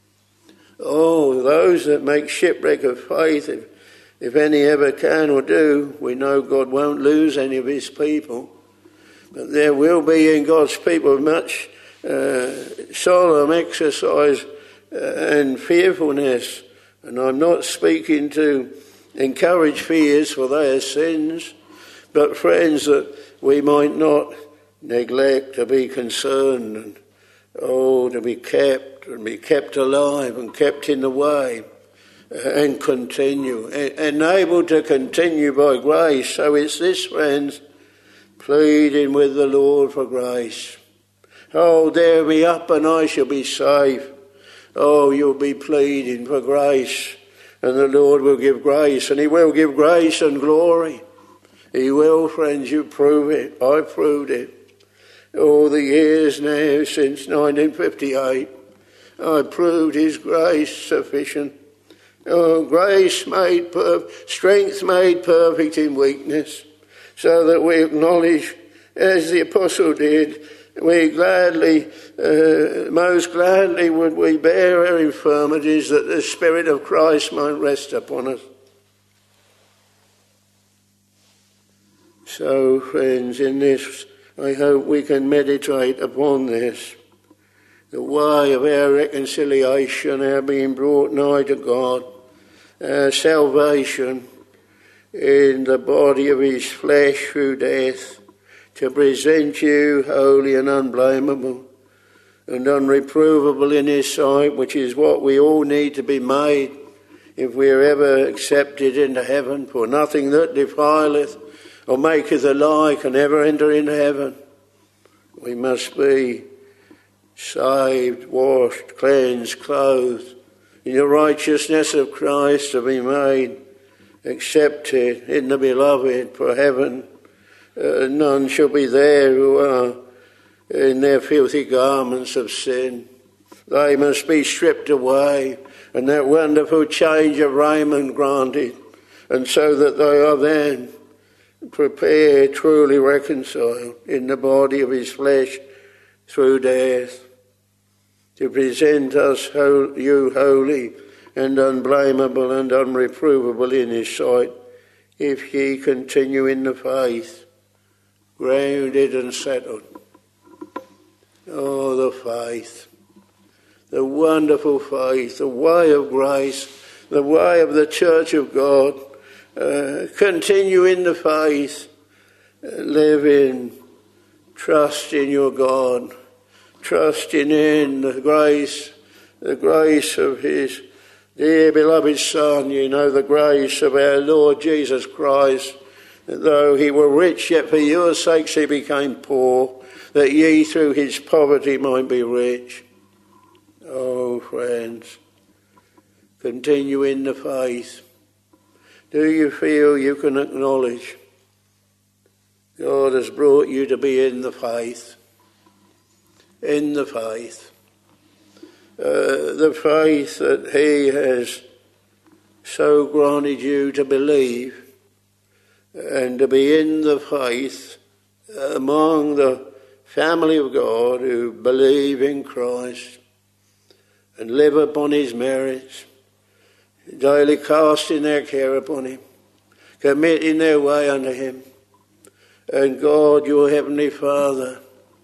Oh, those that make shipwreck of faith, if, if any ever can or do, we know God won't lose any of his people. But there will be in God's people much uh, solemn exercise uh, and fearfulness. And I'm not speaking to encourage fears, for they are sins, but friends, that we might not neglect to be concerned and, oh, to be kept and be kept alive and kept in the way and continue, enabled to continue by grace. So it's this, friends, pleading with the Lord for grace. Oh, dare me up and I shall be safe. Oh, you'll be pleading for grace, and the Lord will give grace, and he will give grace and glory. He will, friends, you prove it. I proved it. All the years now since nineteen fifty-eight, I proved his grace sufficient. Oh, grace made perfect, strength made perfect in weakness, so that we acknowledge, as the apostle did, we gladly, uh, most gladly would we bear our infirmities, that the Spirit of Christ might rest upon us. So, friends, in this, I hope we can meditate upon this, the way of our reconciliation, our being brought nigh to God, our salvation in the body of his flesh through death, to present you holy and unblameable and unreprovable in his sight, which is what we all need to be made if we are ever accepted into heaven. For nothing that defileth or maketh a lie can ever enter into heaven. We must be saved, washed, cleansed, clothed in the righteousness of Christ, to be made accepted in the beloved for heaven. Uh, none shall be there who are in their filthy garments of sin. They must be stripped away, and that wonderful change of raiment granted, and so that they are then prepared, truly reconciled in the body of his flesh through death, to present us, you holy and unblameable and unreprovable in his sight, if ye continue in the faith, grounded and settled. Oh, the faith, the wonderful faith, the way of grace, the way of the Church of God. Uh, continue in the faith, uh, live in, trust in your God, trusting in the grace, the grace of his dear beloved Son, you know, the grace of our Lord Jesus Christ, that though he were rich, yet for your sakes he became poor, that ye through his poverty might be rich. Oh, friends, continue in the faith. Do you feel you can acknowledge God has brought you to be in the faith? In the faith. Uh, the faith that he has so granted you to believe, and to be in the faith among the family of God who believe in Christ and live upon his merits, daily casting their care upon him, committing their way unto him. And God, your heavenly Father,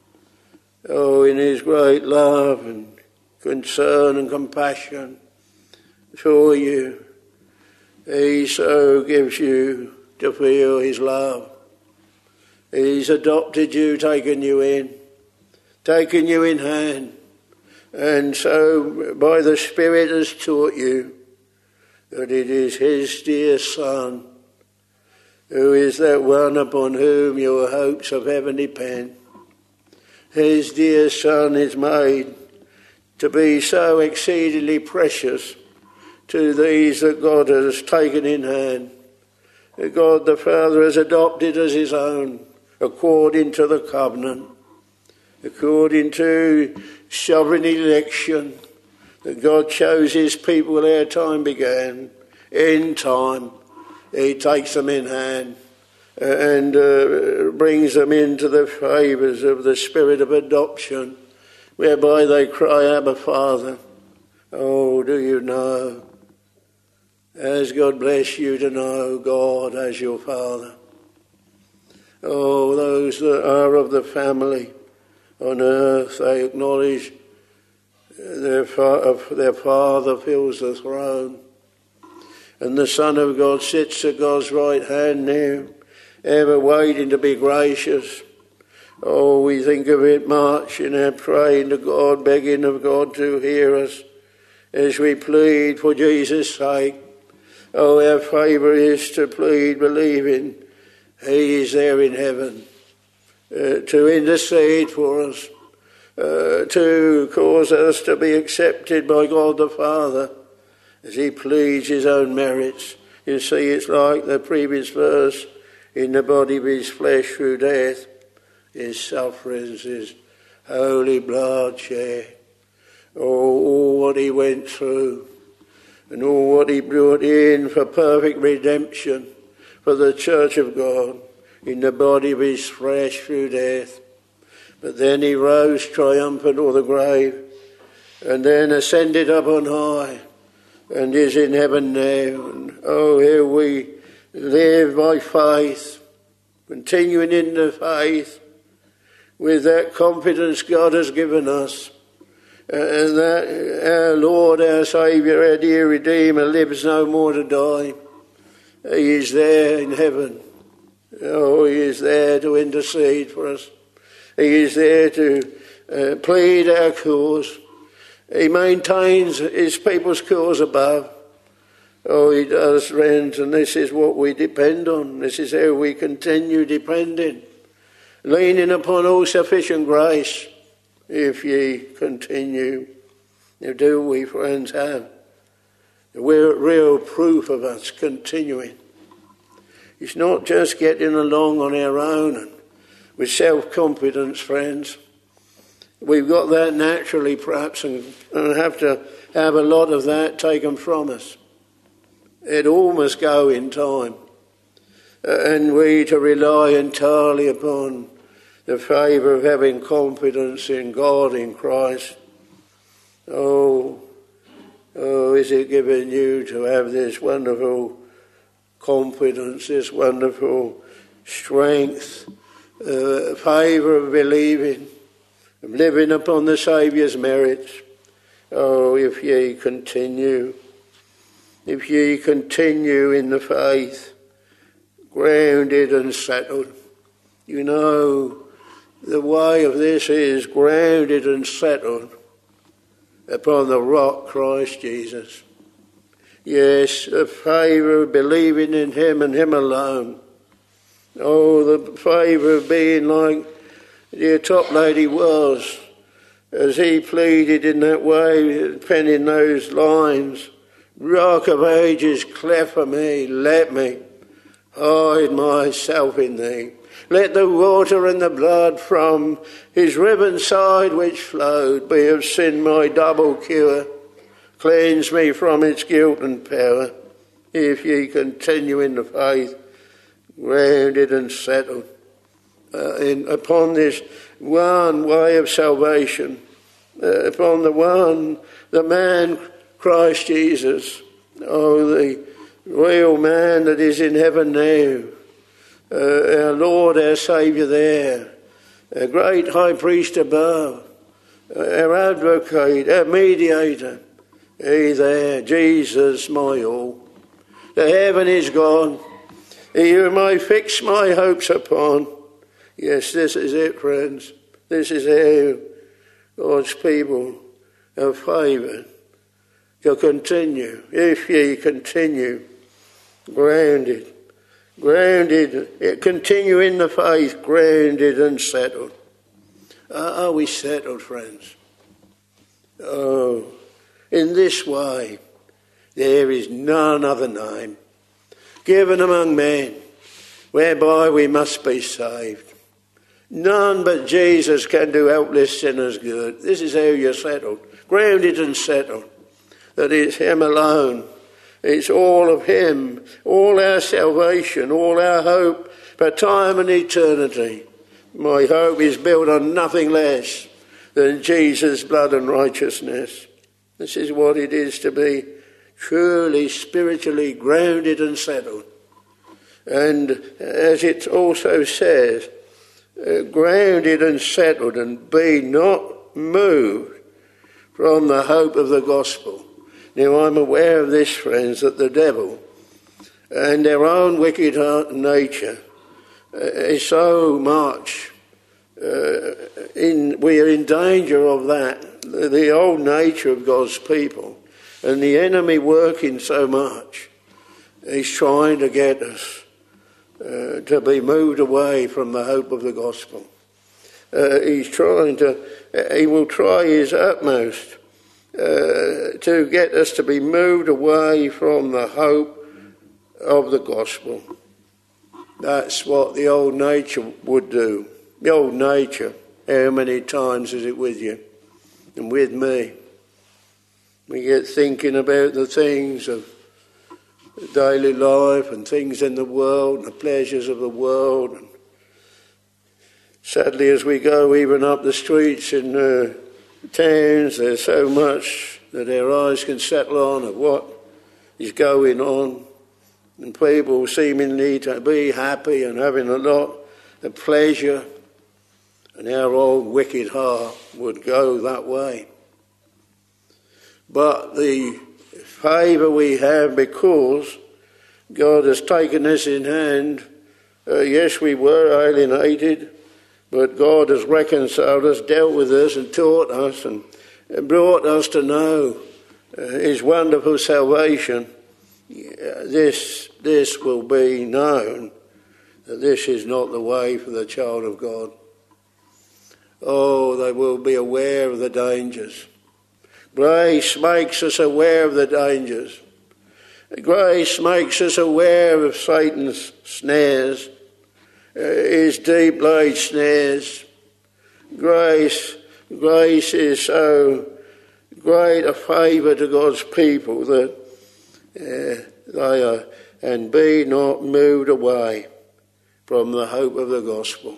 oh, in his great love and concern and compassion for you, he so gives you to feel his love. He's adopted you, taken you in, taken you in hand, and so by the Spirit has taught you that it is his dear Son who is that one upon whom your hopes of heaven depend. His dear Son is made to be so exceedingly precious to these that God has taken in hand, that God the Father has adopted as his own, according to the covenant, according to sovereign election, that God chose his people ere time began. In time, he takes them in hand and uh, brings them into the favours of the spirit of adoption, whereby they cry, Abba, Father. Oh, do you know? As God bless you to know God as your Father. Oh, those that are of the family on earth, they acknowledge their, fa- their Father fills the throne. And the Son of God sits at God's right hand now, ever waiting to be gracious. Oh, we think of it much in our praying to God, begging of God to hear us as we plead for Jesus' sake. Oh, our favour is to plead, believing he is there in heaven uh, to intercede for us, uh, to cause us to be accepted by God the Father as he pleads his own merits. You see, it's like the previous verse, in the body of his flesh through death, his sufferings, his holy blood shed. Oh, all what he went through, and all what he brought in for perfect redemption for the church of God, in the body of his flesh through death. But then he rose triumphant o'er the grave, and then ascended up on high, and is in heaven now. And oh, here we live by faith, continuing in the faith, with that confidence God has given us, and that our Lord, our Saviour, our dear Redeemer lives no more to die. He is there in heaven. Oh, he is there to intercede for us. He is there to uh, plead our cause. He maintains his people's cause above. Oh, he does, friends, and this is what we depend on. This is how we continue depending, leaning upon all sufficient grace, if ye continue. Now, do we, friends, have the real proof of us continuing? It's not just getting along on our own and with self-confidence, friends. We've got that naturally, perhaps, and, and have to have a lot of that taken from us. It all must go in time. Uh, and we to rely entirely upon the favour of having confidence in God, in Christ. Oh, oh, is it given you to have this wonderful confidence, this wonderful strength, uh, favour of believing, of living upon the Saviour's merits? Oh, if ye continue, if ye continue in the faith, grounded and settled. You know, the way of this is grounded and settled upon the rock, Christ Jesus. Yes, a favour of believing in him and him alone. Oh, the favour of being like the top lady was, as he pleaded in that way, penning those lines, Rock of ages, cleft for me, let me hide myself in thee. Let the water and the blood from his riven side which flowed be of sin my double cure. Cleanse me from its guilt and power, if ye continue in the faith, grounded and settled uh, in, upon this one way of salvation, uh, upon the one, the man Christ Jesus. Oh, the real man that is in heaven now, uh, our Lord, our Saviour there, our great high priest above, our advocate, our mediator, he there, Jesus my all. The heaven is gone, he whom I fix my hopes upon. Yes, this is it, friends. This is how God's people are favoured to continue, if ye continue, grounded, grounded, continue in the faith, grounded and settled. Are we settled, friends? Oh, in this way, there is none other name given among men whereby we must be saved. None but Jesus can do helpless sinners good. This is how you're settled, grounded and settled. That it's him alone. It's all of him, all our salvation, all our hope for time and eternity. My hope is built on nothing less than Jesus' blood and righteousness. This is what it is to be truly spiritually grounded and settled. And as it also says, uh, grounded and settled, and be not moved from the hope of the gospel. Now I'm aware of this, friends, that the devil and their own wicked heart and nature uh, is so much, uh, in, we are in danger of that, the, the old nature of God's people, and the enemy working so much. He's trying to get us uh, to be moved away from the hope of the gospel. Uh, he's trying to, uh, he will try his utmost Uh, to get us to be moved away from the hope of the gospel. That's what the old nature would do. The old nature, how many times is it with you and with me? We get thinking about the things of daily life and things in the world and the pleasures of the world. And sadly, as we go even up the streets in uh, towns, there's so much that our eyes can settle on of what is going on, and people seemingly to be happy and having a lot of pleasure, and our old wicked heart would go that way. But the favour we have, because God has taken us in hand, uh, yes, we were alienated, but God has reconciled us, dealt with us and taught us and brought us to know uh, his wonderful salvation. This, this will be known that this is not the way for the child of God. Oh, they will be aware of the dangers. Grace makes us aware of the dangers. Grace makes us aware of Satan's snares, his deep laid snares. Grace, grace is so great a favour to God's people that uh, they are, and be not moved away from the hope of the gospel.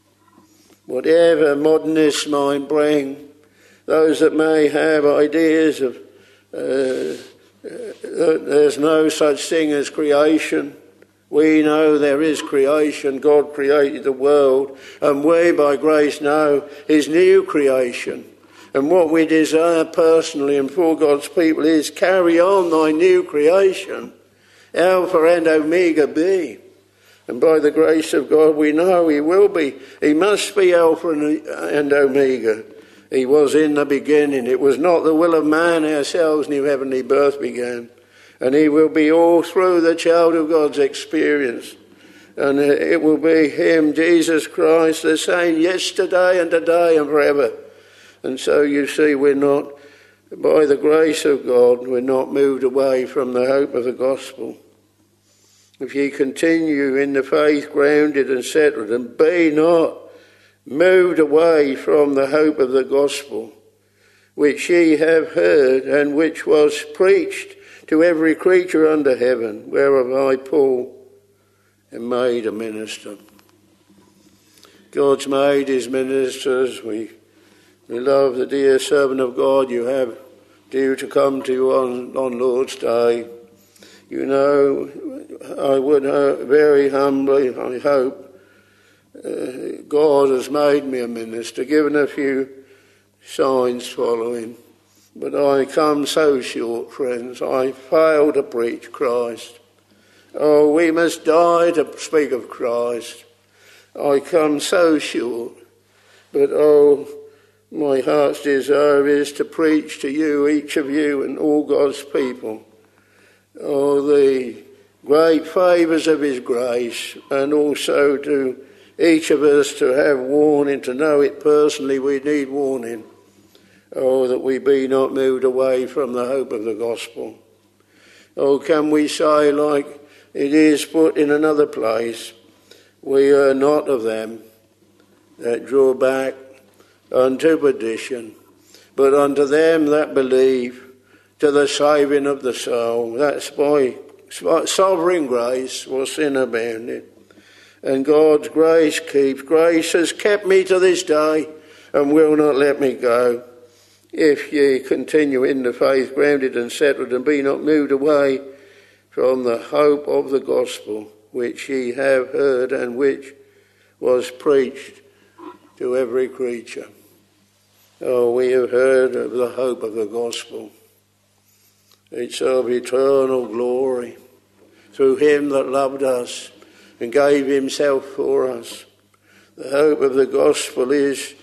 Whatever modernists might bring, those that may have ideas of uh, that there's no such thing as creation. We know there is creation. God created the world, and we by grace know his new creation. And what we desire personally and for God's people is carry on thy new creation. Alpha and Omega be. And by the grace of God we know he will be. He must be Alpha and Omega. He was in the beginning. It was not the will of man ourselves new heavenly birth began. And he will be all through the child of God's experience. And it will be him, Jesus Christ, the same yesterday and today and forever. And so you see, we're not, by the grace of God, we're not moved away from the hope of the gospel. If ye continue in the faith, grounded and settled, and be not moved away from the hope of the gospel, which ye have heard, and which was preached to every creature under heaven, whereof I, Paul, am made a minister. God's made his ministers. We, we love the dear servant of God you have due to come to you on, on Lord's Day. You know, I would uh, very humbly, I hope, uh, God has made me a minister, given a few signs following. But I come so short, friends. I fail to preach Christ. Oh, we must die to speak of Christ. I come so short. But oh, my heart's desire is to preach to you, each of you and all God's people, oh, the great favours of his grace, and also to each of us to have warning, to know it personally. We need warning. Oh, that we be not moved away from the hope of the gospel. Oh, can we say, like it is put in another place, we are not of them that draw back unto perdition, but unto them that believe to the saving of the soul. That's by sovereign grace was sin abounded. And God's grace keeps. Grace has kept me to this day and will not let me go. If ye continue in the faith, grounded and settled, and be not moved away from the hope of the gospel, which ye have heard and which was preached to every creature. Oh, we have heard of the hope of the gospel. It's of eternal glory through him that loved us and gave himself for us. The hope of the gospel is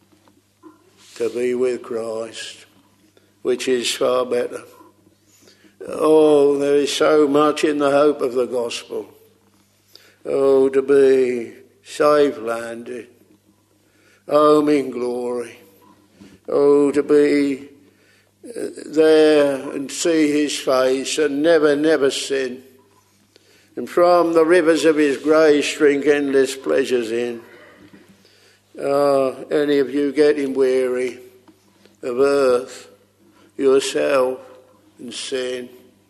to be with Christ, which is far better. Oh, there is so much in the hope of the gospel. Oh, to be safe landed, home in glory. Oh, to be there and see his face and never, never sin. And from the rivers of his grace drink endless pleasures in. Ah, any of you getting weary of earth, yourself, and sin?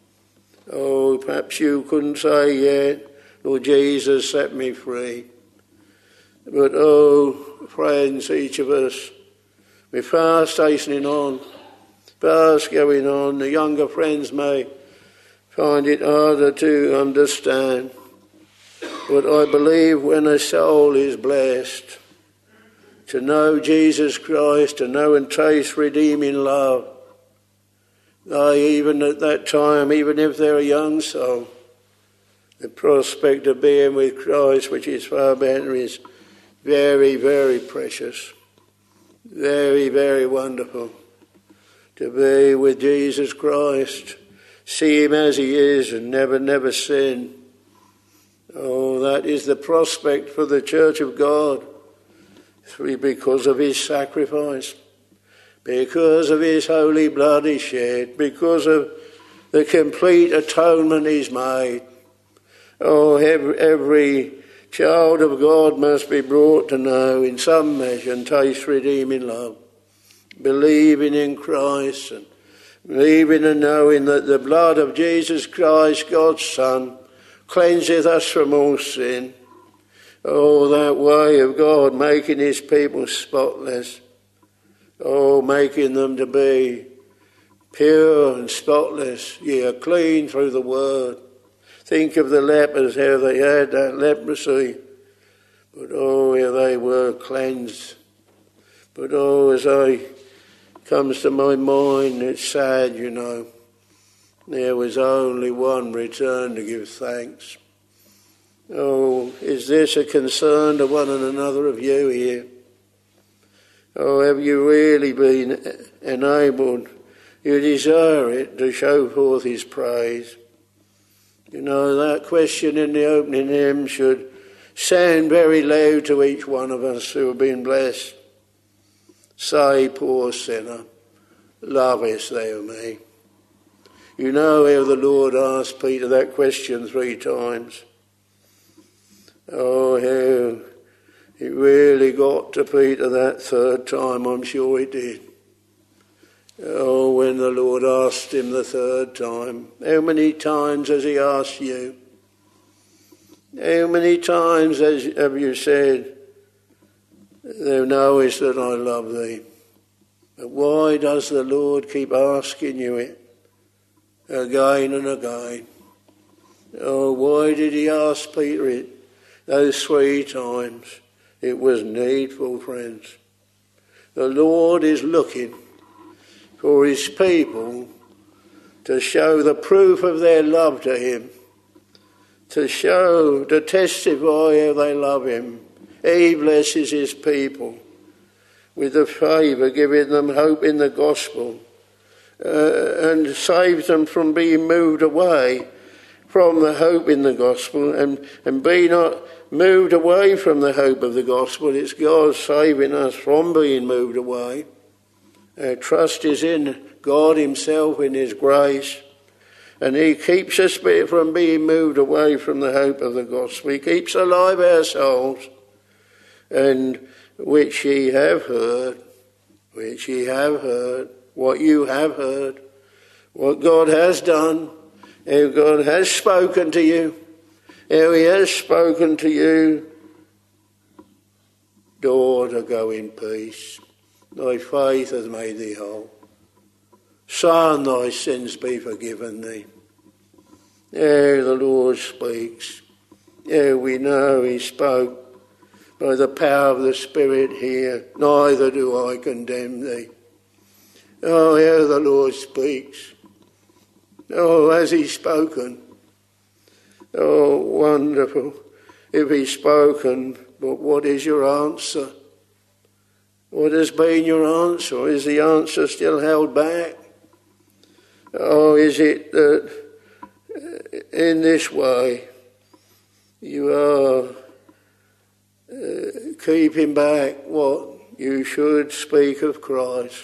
Oh, perhaps you couldn't say yet, Lord Jesus, set me free. But oh, friends, each of us, we're fast hastening on, fast going on. The younger friends may find it harder to understand. But I believe when a soul is blessed to know Jesus Christ, to know and taste redeeming love, they, even at that time, even if they're a young soul, the prospect of being with Christ, which is far better, is very, very precious. Very, very wonderful to be with Jesus Christ, see him as he is and never, never sin. Oh, that is the prospect for the Church of God, because of his sacrifice, because of his holy blood he shed, because of the complete atonement he's made. Oh, every, every child of God must be brought to know in some measure and taste redeeming love, believing in Christ and believing and knowing that the blood of Jesus Christ, God's Son, cleanseth us from all sin. Oh, that way of God making his people spotless. Oh, making them to be pure and spotless. Ye are clean through the word. Think of the lepers, how they had that leprosy. But oh, how they were cleansed. But oh, as I comes to my mind, it's sad, you know. There was only one return to give thanks. Oh, is this a concern to one and another of you here? Oh, have you really been enabled, you desire it, to show forth his praise? You know, that question in the opening hymn should sound very loud to each one of us who have been blessed. Say, poor sinner, lovest thou me? You know how the Lord asked Peter that question three times. Oh, how it really got to Peter that third time, I'm sure it did. Oh, when the Lord asked him the third time, how many times has he asked you? How many times has, have you said, thou knowest that I love thee? But why does the Lord keep asking you it again and again? Oh, why did he ask Peter it those three times? It was needful, friends. The Lord is looking for his people to show the proof of their love to him, to show, to testify how they love him. He blesses his people with the favour, giving them hope in the gospel, uh, and saves them from being moved away from the hope in the gospel, and, and be not moved away from the hope of the gospel. It's God saving us from being moved away. Our trust is in God himself, in his grace, and he keeps us from being moved away from the hope of the gospel. He keeps alive our souls, and which ye have heard, which ye have heard, what you have heard, what God has done, how God has spoken to you, how he has spoken to you. Daughter, go in peace. Thy faith hath made thee whole. Son, thy sins be forgiven thee. How the Lord speaks. How we know he spoke by the power of the Spirit here. Neither do I condemn thee. Oh, how the Lord speaks. Oh, has he spoken? Oh, wonderful. If he's spoken, but what is your answer? What has been your answer? Is the answer still held back? Oh, is it that in this way you are uh, keeping back what you should speak of Christ?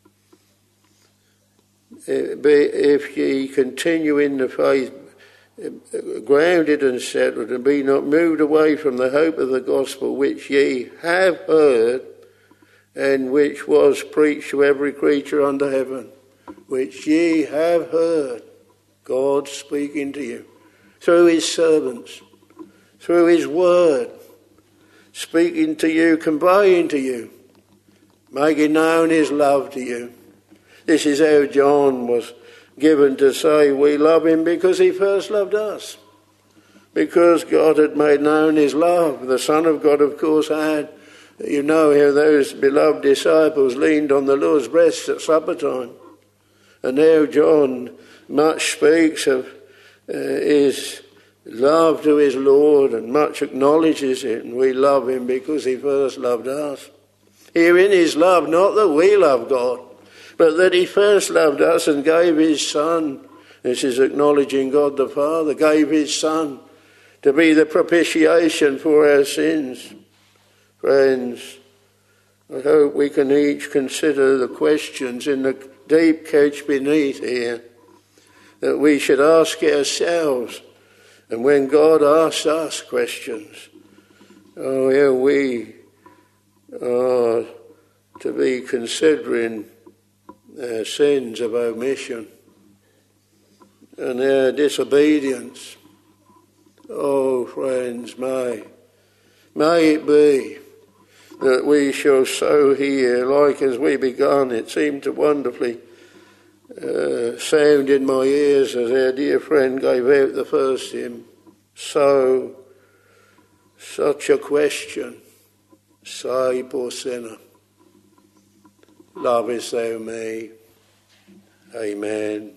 If ye continue in the faith, grounded and settled, and be not moved away from the hope of the gospel which ye have heard, and which was preached to every creature under heaven, which ye have heard, God speaking to you, through his servants, through his word, speaking to you, conveying to you, making known his love to you. This is how John was given to say we love him, because he first loved us. Because God had made known his love. The Son of God, of course, had. You know how those beloved disciples leaned on the Lord's breast at supper time. And now John much speaks of uh, his love to his Lord, and much acknowledges it. And we love him because he first loved us. Here in his love, not that we love God, but that he first loved us and gave his Son. This is acknowledging God the Father, gave his Son to be the propitiation for our sins. Friends, I hope we can each consider the questions in the deep couch beneath here that we should ask ourselves. And when God asks us questions, oh, yeah, we are to be considering our sins of omission and our disobedience. Oh, friends, may, may it be that we shall sow here, like as we begun. It seemed to wonderfully uh, sound in my ears as our dear friend gave out the first hymn. So, such a question, say, poor sinner, lovest thou me? Amen.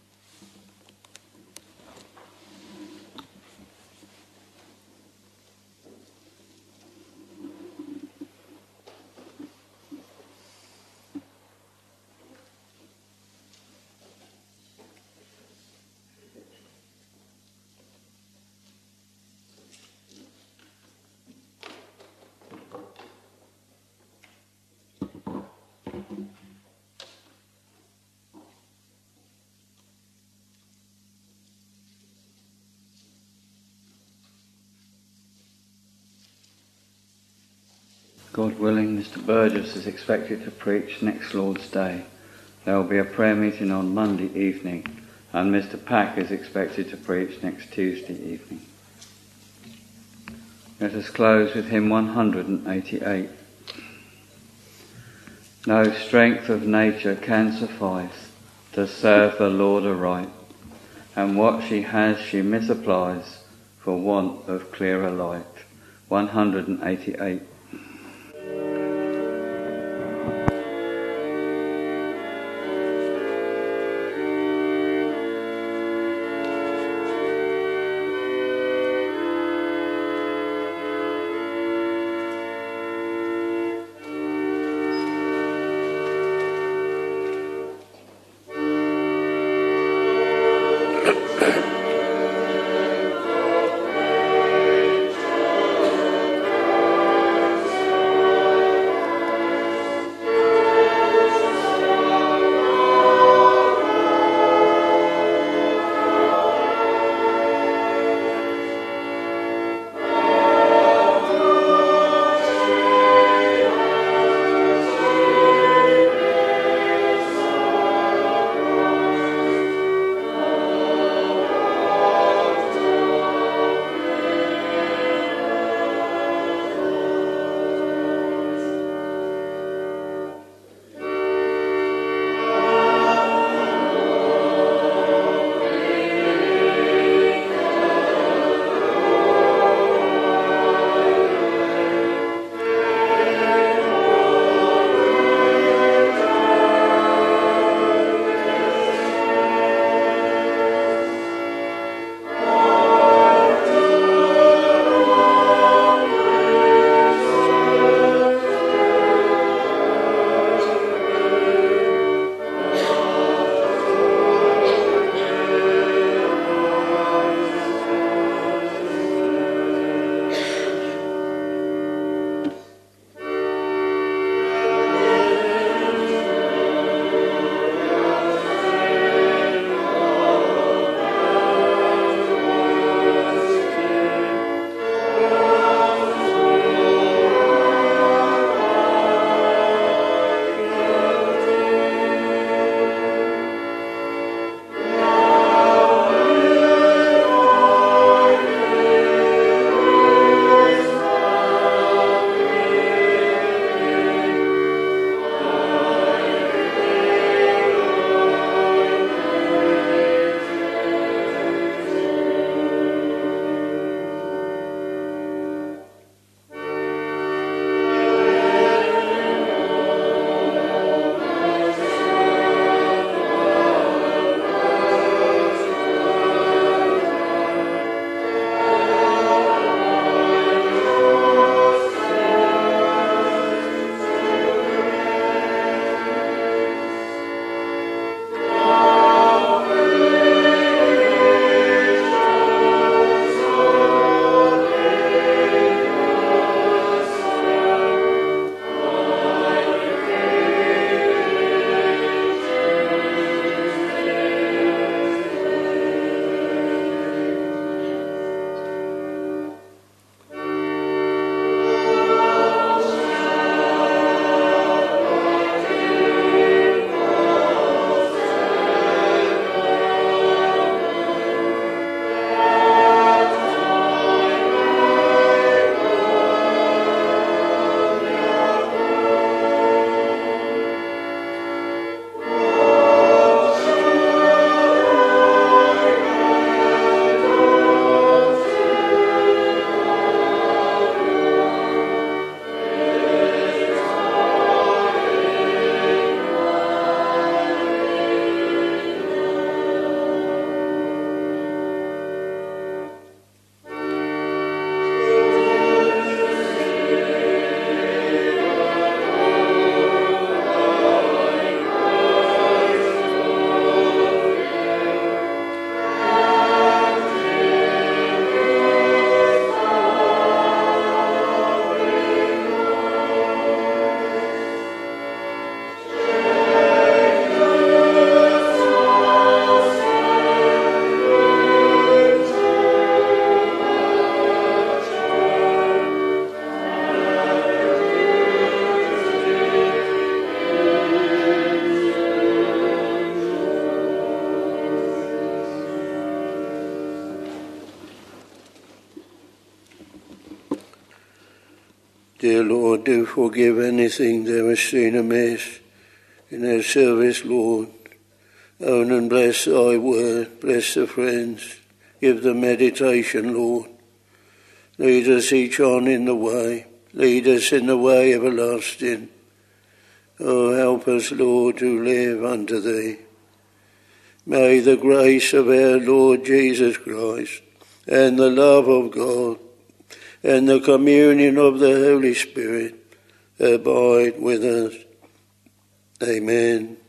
God willing, Mister Burgess is expected to preach next Lord's Day. There will be a prayer meeting on Monday evening, and Mister Pack is expected to preach next Tuesday evening. Let us close with hymn one hundred eighty-eight. No strength of nature can suffice to serve the Lord aright, and what she has she misapplies for want of clearer light. one hundred eighty-eight. Dear Lord, do forgive anything that was seen amiss in our service, Lord, Own and bless thy word. Bless the friends. Give them meditation, Lord. Lead us each on in the way. Lead us in the way everlasting. Oh, help us, Lord, to live unto thee. May the grace of our Lord Jesus Christ and the love of God and the communion of the Holy Spirit abide with us. Amen.